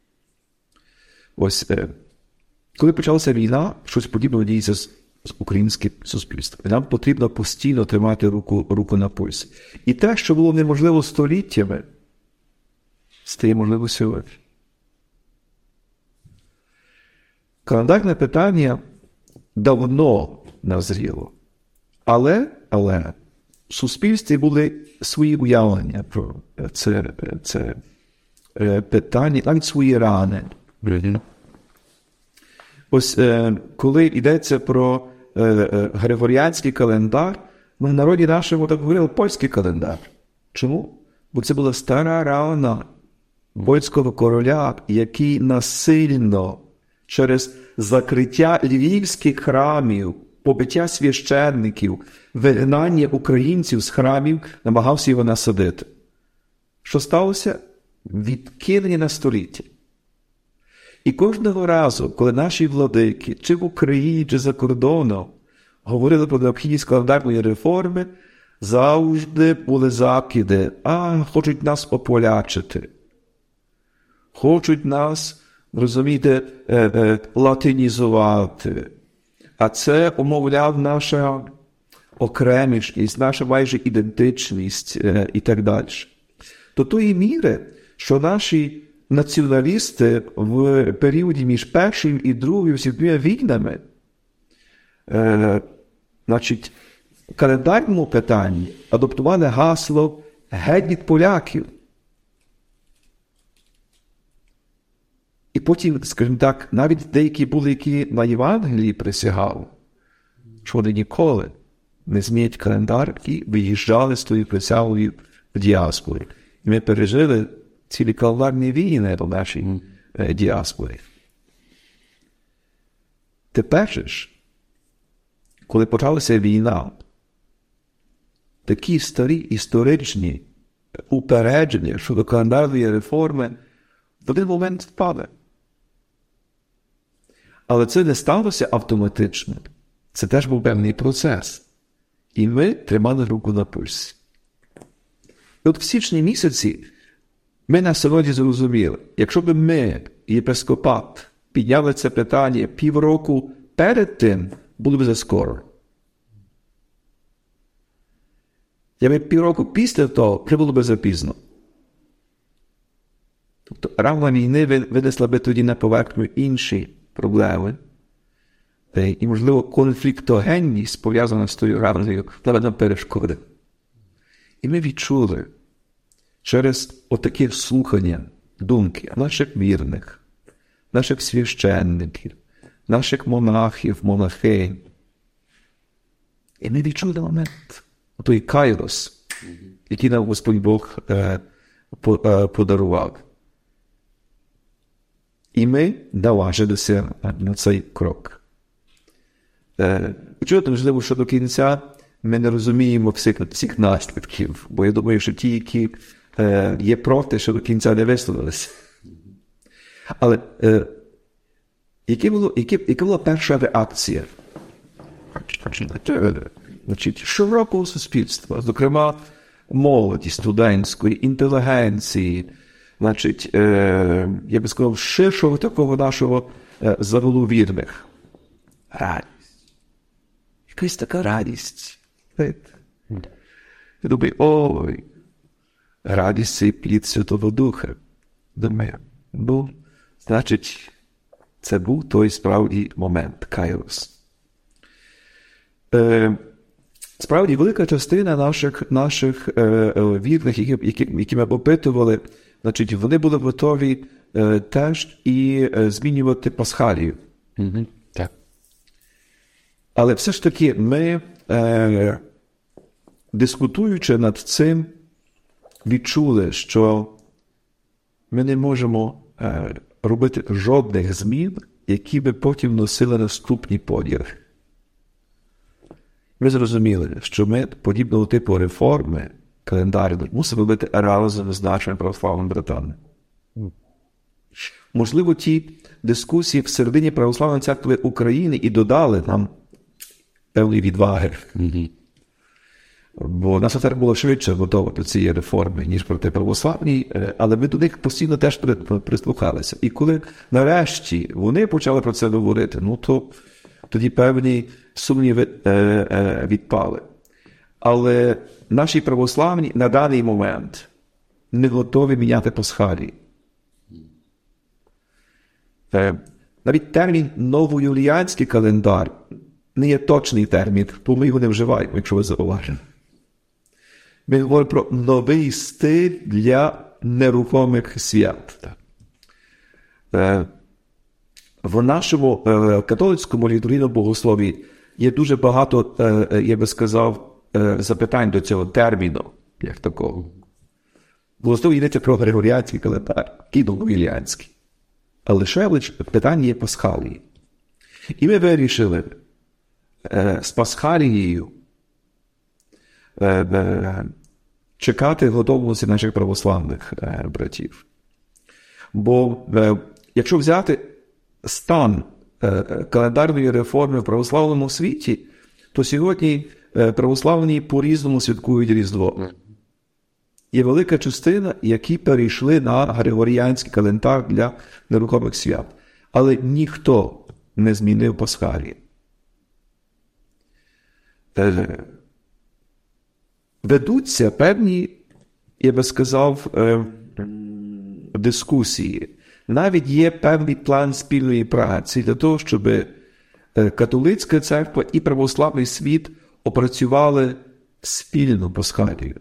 Ось, е, коли почалася війна, щось подібне діється з, з українським суспільством. Нам потрібно постійно тримати руку, руку на пульсі. І те, що було неможливо століттями, стає можливо сьогодні. Календарне питання давно назріло. Але, але в суспільстві були свої уявлення про це, це питання, навіть свої рани. Ось коли йдеться про григоріанський календар, ми в народі нашому так говорили польський календар. Чому? Бо це була стара рана польського короля, який насильно через закриття львівських храмів, побиття священників, вигнання українців з храмів, намагався його насадити. Що сталося? Відкинення на століття. І кожного разу, коли наші владики, чи в Україні, чи за кордоном, говорили про необхідність календарної реформи, завжди були закиди: а, хочуть нас ополячити. Хочуть нас, розумієте, латинізувати. А це, умовляв, наша окремішність, наша майже ідентичність і так далі. До тої міри, що наші націоналісти в періоді між Першою і Другою світовими війнами, е, значить, в календарному питанні адаптували гасло «Геть від поляків». І потім, скажімо так, навіть деякі були, які на Євангелії присягали, що вони ніколи не змінять календар, і виїжджали з тою присягою в діаспорі. І ми пережили цілі календарні війни до нашої mm. е, діаспори. Тепер ж, коли почалася війна, такі старі історичні упередження щодо календарної реформи в один момент впали. Але це не сталося автоматично. Це теж був певний процес. І ми тримали руку на пульсі. І от в січні місяці ми на сьогодні зрозуміли, якщо б ми, єпископат, підняли це питання півроку перед тим, було б заскоро. Якби півроку після того, це було б запізно. Тобто рамка війни винесла б тоді на поверхню інші проблеми. І, можливо, конфліктогенність, пов'язана з тою рамкою, навіть нам перешкоди. І ми відчули через отакі слухання думки наших вірних, наших священників, наших монахів, монахинь. І ми відчули момент, той кайрос, який нам Господь Бог е, по, е, подарував. І ми наважилися на цей крок. Е, Очевидно, можливо, що до кінця ми не розуміємо всіх, всіх наслідків, бо я думаю, що ті, які е, є проти, що до кінця не висловилися. Але е, яка була, яка, яка була перша реакція? Значить, широкого суспільства, зокрема молоді, студентської, інтелігенції, значить, е, я би сказав, ширшого такого нашого е, заволу вірних. Радість. Якась така радість. Я думаю, ой, радість – це плід Святого Духа. Думаю, ну, значить, це був той справді момент, кайрос. Е, справді, велика частина наших, наших е, е, вірних, які, які, які ми опитували, значить, вони були готові е, теж і е, змінювати пасхалію. Mm-hmm. Так. Але все ж таки ми, е, дискутуючи над цим, відчули, що ми не можемо е, робити жодних змін, які би потім носили наступні поділи. Ми зрозуміли, що ми подібного типу реформи календарні мусимо робити разом з нашими православними братами. Можливо, ті дискусії всередині Православної церкви України і додали нам певні відваги. Mm-hmm. Бо наша церква була швидше готова до цієї реформи, ніж проти православній, але ми до них постійно теж прислухалися. І коли нарешті вони почали про це говорити, ну то тоді певні сумніви е, е, відпали. Але наші православні на даний момент не готові міняти пасхалії. Е, навіть термін новоюліанський календар не є точний термін, бо ми його не вживаємо, якщо ви зауважили. Ми говоримо про новий стиль для нерухомих свят. Е, в нашому е, католицькому літургійному богослові є дуже багато, е, я би сказав, е, запитань до цього терміну, як такого. Богослов'я йдеться про григоріанський календар, і новоюліанський. Але ще лише питання є пасхалії. І ми вирішили е, з пасхалією е, е, чекати готовності наших православних е, братів. Бо е, якщо взяти стан е, календарної реформи в православному світі, то сьогодні е, православні по-різному святкують Різдво. Є велика частина, які перейшли на григоріанський календар для нерухомих свят. Але ніхто не змінив пасхалії. Е, ведуться певні, я би сказав, е, дискусії. Навіть є певний план спільної праці для того, щоб католицька церква і православний світ опрацювали спільну пасхалію.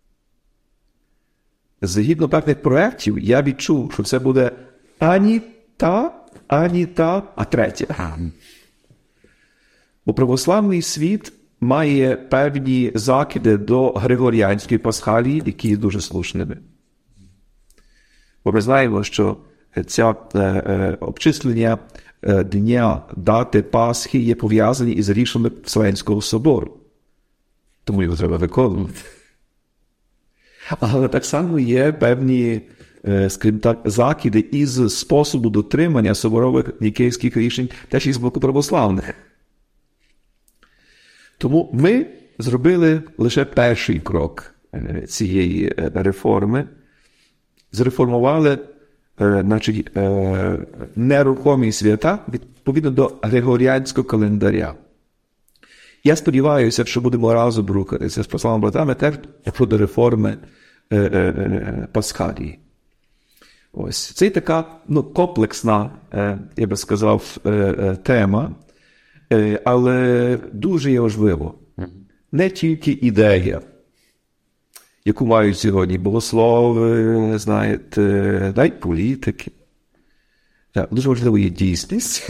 Згідно певних проєктів, я відчув, що це буде ані та, ані та, а третя. Бо православний світ має певні закиди до григоріанської пасхалії, які є дуже слушними. Бо ми знаємо, що це обчислення дня дати Пасхи є пов'язані із рішенням Вселенського собору. Тому його треба виконувати. Але так само є певні, скажімо так, закиди із способу дотримання соборових нікейських рішень теж із боку православних. Тому ми зробили лише перший крок цієї реформи. Зреформували значить, нерухомі свята відповідно до Григоріанського календаря. Я сподіваюся, що будемо разом рухатися з православними братами теж щодо реформи е, е, е, Пасхалії. Ось. Це така ну, комплексна, е, я би сказав, е, е, тема, е, але дуже є важливо. Не тільки ідея, яку мають сьогодні богослови, знаєте, навіть політики. Так, дуже важливо є дійсність.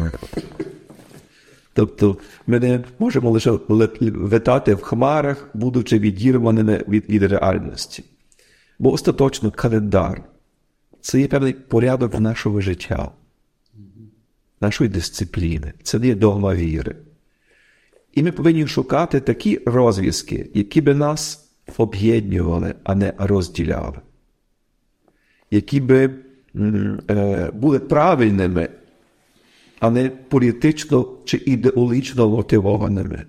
Тобто ми не можемо лише витати в хмарах, будучи відірваними від, від реальності. Бо остаточно календар – це є певний порядок нашого життя, нашої дисципліни. Це не є догма віри. І ми повинні шукати такі розв'язки, які би нас об'єднували, а не розділяли. Які би е, були правильними, а не політично чи ідеологічно мотивованими.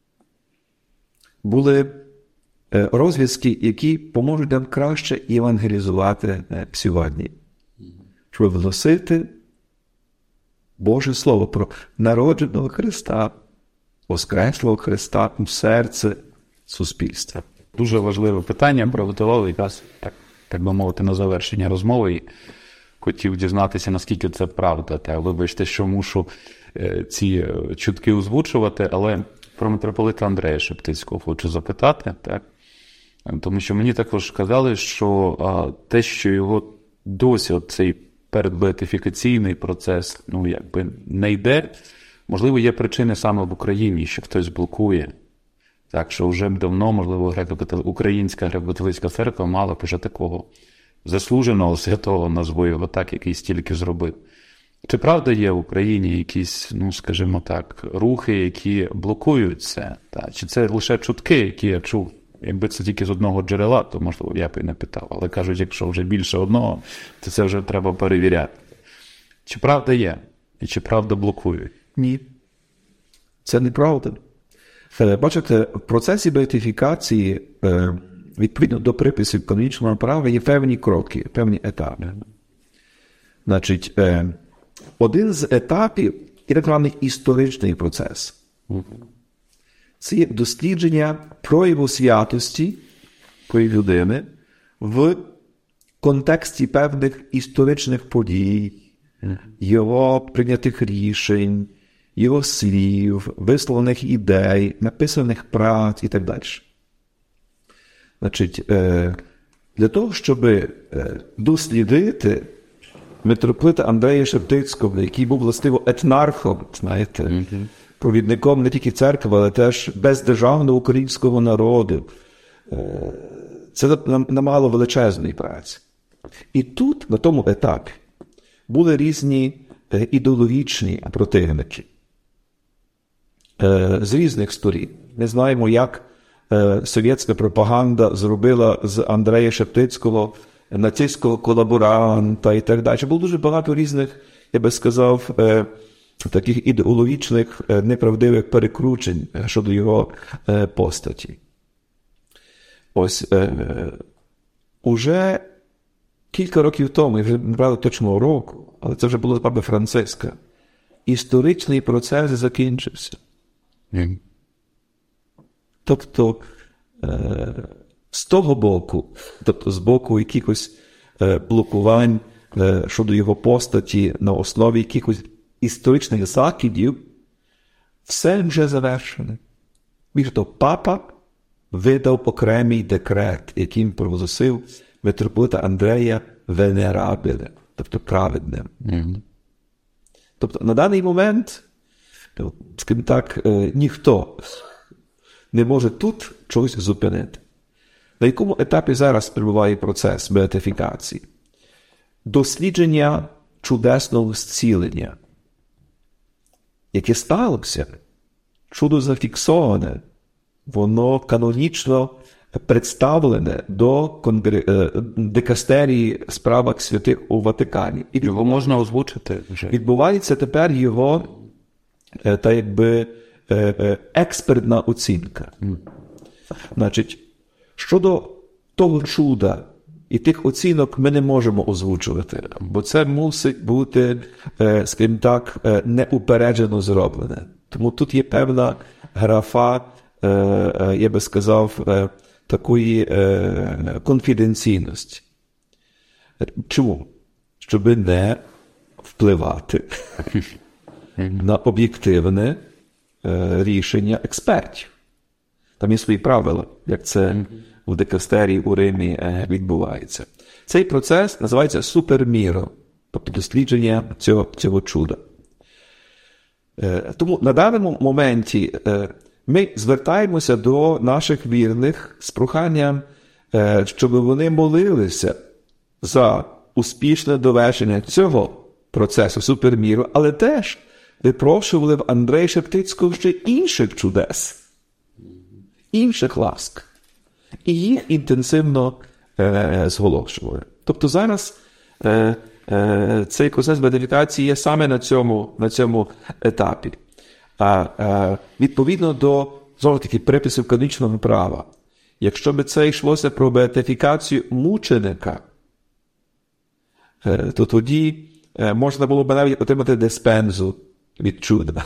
Були розв'язки, які поможуть нам краще євангелізувати сьогодні. Щоб вносити Боже Слово про народженого Христа, воскреслого Христа у серце суспільства. Дуже важливе питання, приготували якраз, так, так би мовити, на завершення розмови. Хотів дізнатися, наскільки це правда. Та, вибачте, що мушу е, ці чутки озвучувати, але про митрополита Андрея Шептицького хочу запитати. Так? Тому що мені також казали, що а, те, що його досі цей передбеатифікаційний процес ну, якби не йде, можливо, є причини саме в Україні, що хтось блокує. Так, що вже давно, можливо, Українська греко-католицька церква мала б вже такого заслуженого святого, назву його так, який стільки зробив. Чи правда є в Україні якісь, ну, скажімо так, рухи, які блокують це? Та? Чи це лише чутки, які я чув? Якби це тільки з одного джерела, то, можливо, я б і не питав. Але кажуть, якщо вже більше одного, то це вже треба перевіряти. Чи правда є? І чи правда блокують? Ні. Це неправда. Бачите, в процесі беатифікації відповідно до приписів канонічного права є певні кроки, певні етапи. Значить, один з етапів є так званий історичний процес. Це є дослідження прояву святості тої людини в контексті певних історичних подій, його прийнятих рішень, його слів, висловлених ідей, написаних праць і так далі. Значить, для того, щоб дослідити митрополита Андрея Шептицького, який був властиво етнархом, знаєте, mm-hmm. провідником не тільки церкви, але теж бездержавного українського народу, це намагало величезної праці. І тут, на тому етапі, були різні ідеологічні противники з різних сторін. Ми знаємо, як совєтська пропаганда зробила з Андрея Шептицького нацистського колаборанта і так далі. Було дуже багато різних, я би сказав, таких ідеологічних неправдивих перекручень щодо його постаті. Ось, уже кілька років тому, вже не правда точного року, але це вже було з Папи Франциска, історичний процес закінчився. Mm. Тобто, е, з того боку, тобто з боку якихось е, блокувань е, щодо його постаті на основі якихось історичних закидів, все вже завершено. Більше того, папа видав окремий декрет, яким провозгласив митрополита Андрея венерабілем, тобто праведним. Mm-hmm. Тобто на даний момент, скажімо так, е, ніхто не може тут чогось зупинити. На якому етапі зараз перебуває процес беатифікації? дослідження чудесного зцілення, яке сталося, чудо зафіксоване, воно канонічно представлене до конгр... дикастерії справах святих у Ватикані. І його можна озвучити вже. Відбувається тепер його та якби експертна оцінка. Mm. Значить, щодо того чуда і тих оцінок ми не можемо озвучувати, бо це мусить бути, скажімо так, неупереджено зроблене. Тому тут є певна графа, я би сказав, такої конфіденційності. Чому? Щоб не впливати на об'єктивне рішення експертів. Там є свої правила, як це в дикастерії у Римі відбувається. Цей процес називається суперміро, тобто дослідження цього, цього чуда. Тому на даному моменті ми звертаємося до наших вірних з проханням, щоб вони молилися за успішне довершення цього процесу суперміру, але теж випрошували в Андрея Шептицького ще інших чудес, інших ласк. І їх інтенсивно е, зголошували. Тобто зараз е, е, цей процес беатифікації є саме на цьому, на цьому етапі. А е, відповідно до, знову таки, приписів канонічного права, якщо б це йшлося про беатифікацію мученика, е, то тоді е, можна було б навіть отримати диспензу від чуда.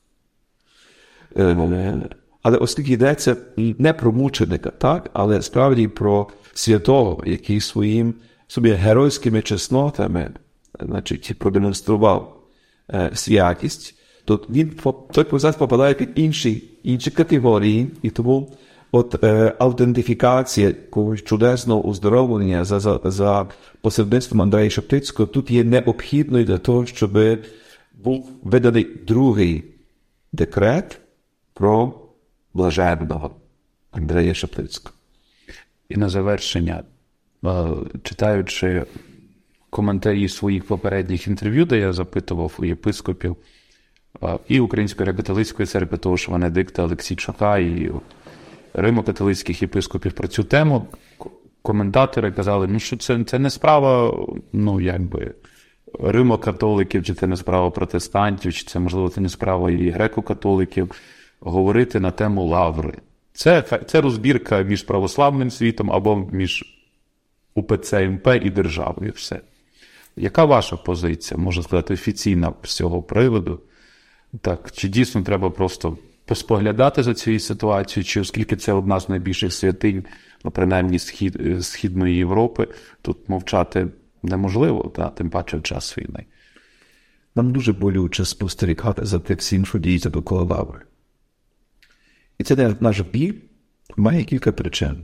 Е, Але оскільки йдеться не про мученика, так, але справді про святого, який своїм собі геройськими чеснотами, значить, продемонстрував е, святість, то він, той процес попадає під інші, інші категорії, і тому от е, аутентифікація якогось чудесного оздоровлення за, за, за посередництвом Андрея Шептицького тут є необхідною для того, щоб був виданий другий декрет про блаженного Андрея Шептицького. І на завершення, читаючи коментарі своїх попередніх інтерв'ю, де я запитував у єпископів і Української греко-католицької церкви того ж Венедикта Олексійчука, і римо-католицьких єпископів про цю тему, коментатори казали, ну, що це, це не справа, ну, якби, римо-католиків, чи це не справа протестантів, чи це, можливо, це не справа і греко-католиків, говорити на тему лаври. Це, це розбірка між православним світом або між УПЦ МП і державою. Все. Яка ваша позиція, можна сказати, офіційна з цього приводу? Так, чи дійсно треба просто споглядати за цією ситуацією, чи оскільки це одна з найбільших святинь, ну, принаймні схід, Східної Європи, тут мовчати неможливо, та, тим паче в час війни. Нам дуже болюче спостерігати за тим всім, що діється довкола лаври. І це наш біль має кілька причин.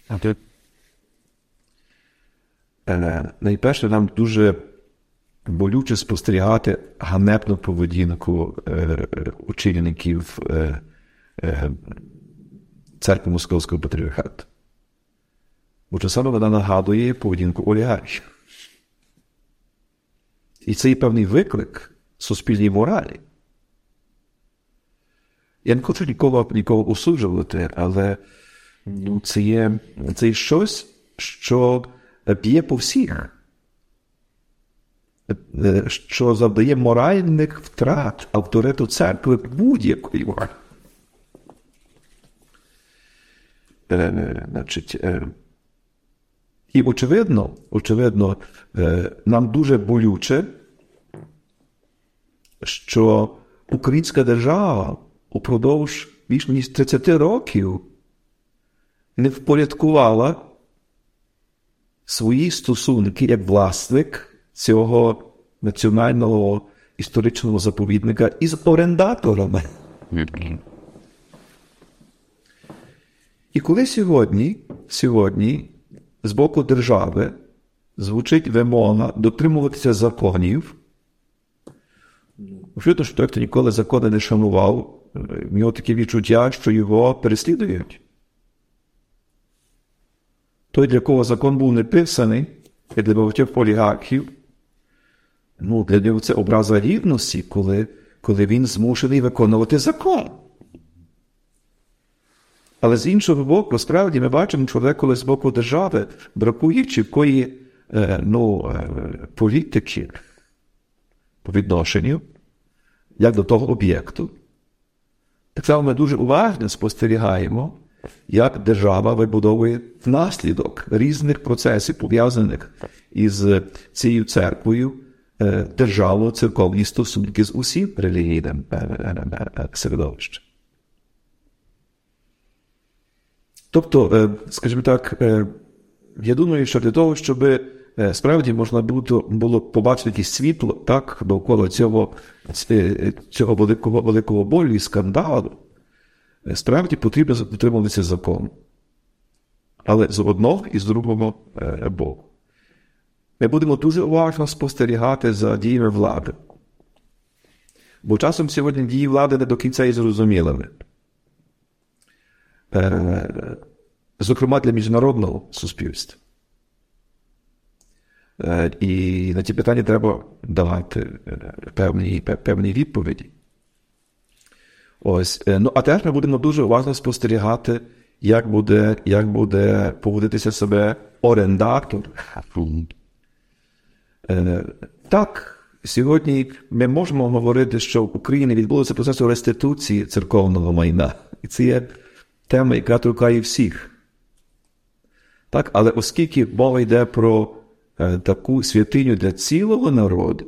Е, найперше, нам дуже болюче спостерігати ганебну поведінку е, очільників е, е, церкви Московського патріархату. Бо часами вона нагадує поведінку олігархів. І це є певний виклик суспільній моралі. Я не хочу нікого, нікого осуджувати, але ну, це, є, це є щось, що б'є по всіх, що завдає моральних втрат авторитету церкви будь-якої моралі. Значить, і очевидно, очевидно, нам дуже болюче, що українська держава упродовж більш ніж тридцять років не впорядкувала свої стосунки як власник цього національного історичного заповідника із орендаторами. І коли сьогодні, сьогодні з боку держави звучить вимога дотримуватися законів, очевидно, що той, хто ніколи закони не шанував, в нього таке відчуття, що його переслідують. Той, для кого закон був не писаний, І для багатьох олігархів, ну, для нього це образа рівності, коли, коли він змушений виконувати закон. Але з іншого боку, справді, ми бачимо, що деколи з боку держави бракує чіткої е, ну, е, політики по відношенню, як до того об'єкту. Так само ми дуже уважно спостерігаємо, як держава вибудовує внаслідок різних процесів, пов'язаних із цією церквою, е, державно церковні стосунки з усім релігійним е, е, е, середовищем. Тобто, скажімо так, я думаю, що для того, щоб справді можна було побачити якесь світло так, довкола цього, цього великого, великого болю і скандалу, справді потрібно дотримуватися закону. Але з одного і з другого боку. Ми будемо дуже уважно спостерігати за діями влади. Бо часом сьогодні дії влади не до кінця і зрозумілими. Зокрема, для міжнародного суспільства. І на ці питання треба давати певні, певні відповіді. Ось. Ну, а теж ми будемо дуже уважно спостерігати, як буде, як буде поводитися себе орендатор. Так, сьогодні ми можемо говорити, що в Україні відбулося процес реституції церковного майна. І це є тема, яка торкає всіх. Так, але оскільки мова йде про е, таку святиню для цілого народу,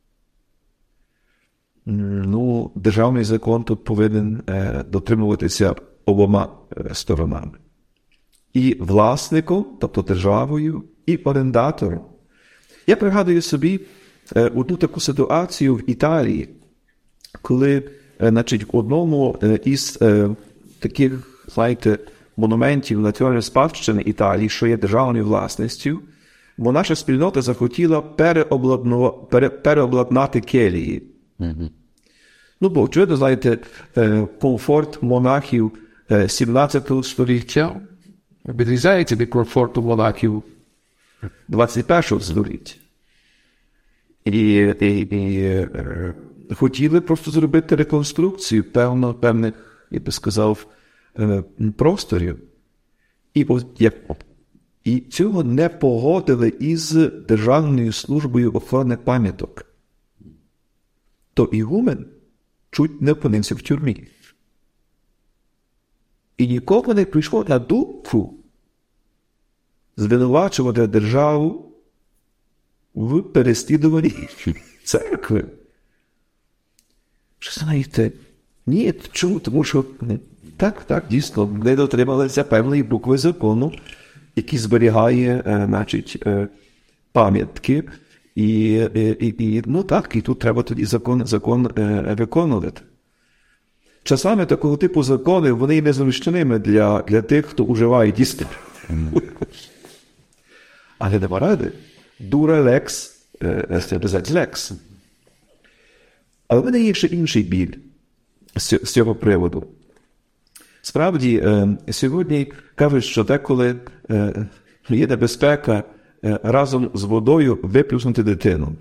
ну, державний закон тут повинен е, дотримуватися обома е, сторонами. І власником, тобто державою, і орендатором. Я пригадую собі е, одну таку ситуацію в Італії, коли, е, значить, в одному е, із е, таких, знаєте, монументів національної спадщини Італії, що є державною власністю, бо наша спільнота захотіла пере, переобладнати келії. Mm-hmm. Ну, бо, очевидно, знаєте, комфорт монахів сімнадцятого століття відрізняється від комфорту монахів двадцять першого століття. І, і, і хотіли просто зробити реконструкцію певно, певних, я би сказав, просторів. І, і цього не погодили із Державною службою охорони пам'яток. То ігумен чуть не опинився в тюрмі. І нікому не прийшло на думку звинувачувати державу в переслідуванні церкви. Що знаєте, ні, чому? Тому що так, так, дійсно, не дотрималися певної букви закону, який зберігає, е, значить, е, пам'ятки. І, і, і, ну так, і тут треба тоді закон, закон е, виконувати. Часами такого типу закони, вони незручними для, для тих, хто уживає дійсно. Але нема ради. Дуре лекс, стебезець лекс. Але в мене є ще інший біль з, з цього приводу. Справді, е, сьогодні кажуть, що деколи е, є небезпека е, разом з водою виплюснути дитину.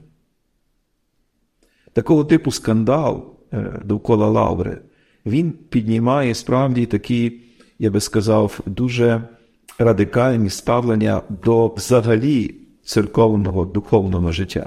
Такого типу скандал е, довкола Лаври, він піднімає справді такі, я би сказав, дуже радикальні ставлення до взагалі церковного, духовного життя.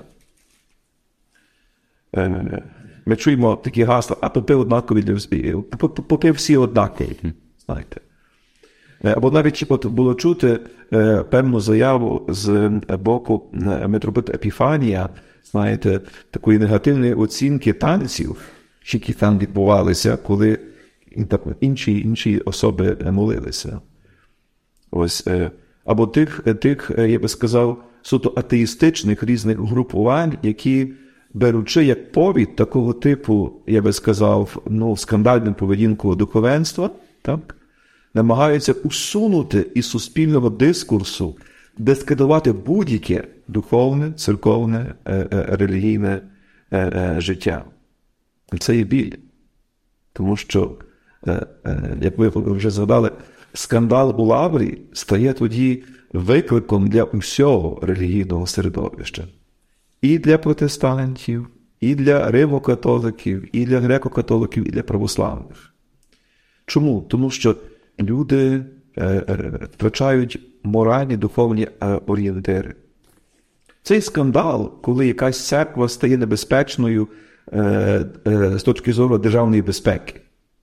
Е, Ми чуємо такі гасла, а попи однакові для всіх, попи всі однакові, знаєте. Або навіть було чути е, певну заяву з боку митрополита Епіфанія, знаєте, такої негативної оцінки танців, які там відбувалися, коли інші, інші особи молилися. Ось, е, або тих, тих, я би сказав, суто атеїстичних різних групувань, які беручи як повід такого типу, я би сказав, ну, скандальну поведінку духовенства, так, намагаються усунути із суспільного дискурсу, дискредитувати будь-яке духовне, церковне, е, е, релігійне е, е, життя. Це є біль. Тому що, е, е, як ви вже згадали, скандал у Лаврі стає тоді викликом для усього релігійного середовища. І для протестантів, і для римокатоликів, і для греко-католиків, і для православних. Чому? Тому що люди втрачають моральні, духовні орієнтири. Цей скандал, коли якась церква стає небезпечною з точки зору державної безпеки,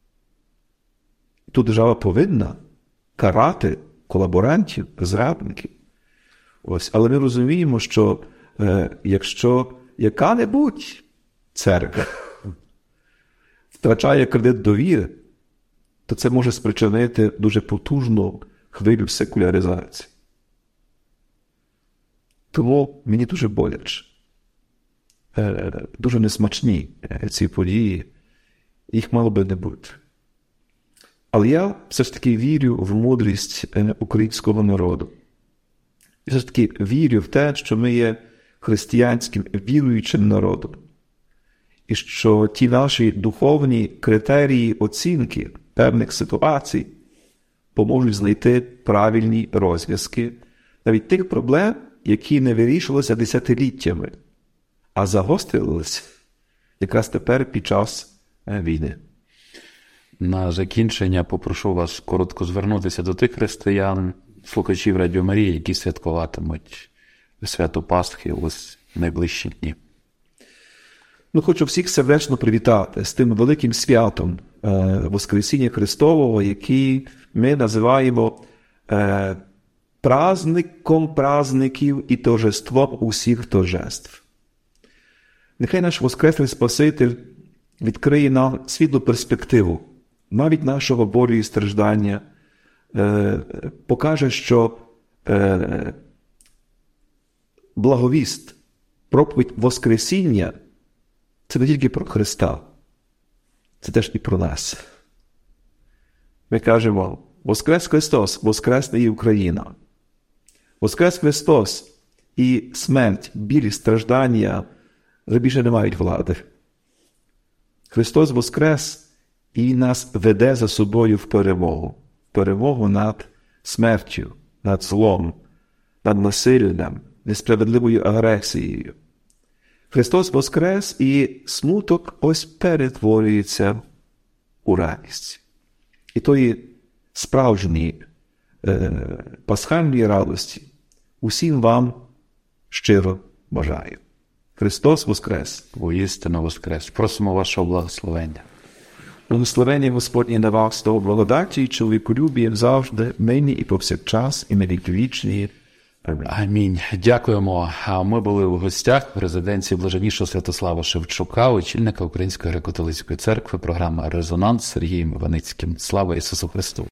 тут держава повинна карати колаборантів, зрадників. Ось. Але ми розуміємо, що е, якщо яка-небудь церква втрачає кредит довіри, то це може спричинити дуже потужну хвилю секуляризації. Тому мені дуже боляче. Е, дуже несмачні ці події. Їх мало би не бути. Але я все ж таки вірю в мудрість українського народу. І все ж таки вірю в те, що ми є християнським віруючим народом. І що ті наші духовні критерії оцінки певних ситуацій поможуть знайти правильні розв'язки навіть тих проблем, які не вирішувалися десятиліттями, а загострилися якраз тепер під час війни. На закінчення попрошу вас коротко звернутися до тих християн, слухачів Радіо Марії, які святкуватимуть свято Пасхи ось найближчі дні. Ну, хочу всіх сердечно привітати з тим великим святом е, Воскресіння Христового, який ми називаємо е, праздником праздників і торжеством усіх торжеств. Нехай наш Воскреслий Спаситель відкриє нам світлу перспективу навіть нашого болю і страждання, е, покаже, що е, благовіст, проповідь Воскресіння – це не тільки про Христа, це теж і про нас. Ми кажемо, Воскрес Христос, воскресне і Україна. Воскрес Христос і смерть, біль, страждання вже більше не мають влади. Христос воскрес і нас веде за собою в перемогу. Перемогу над смертю, над злом, над насиллям, несправедливою агресією. Христос воскрес і смуток ось перетворюється у радість. І тої справжньої е, пасхальної радості усім вам щиро бажаю. Христос воскрес! Воістину воскрес! Просимо вашого благословення. Благословення Господнє на вас, того благодаті і чоловіколюбієм завжди, нині і повсякчас, і на віки вічні. Амінь. Амінь. Дякуємо. Ми були у гостях в резиденції Блаженнішого Святослава Шевчука, очільника Української греко-католицької церкви, програма «Резонанс» Сергієм Іваницьким. Слава Ісусу Христу!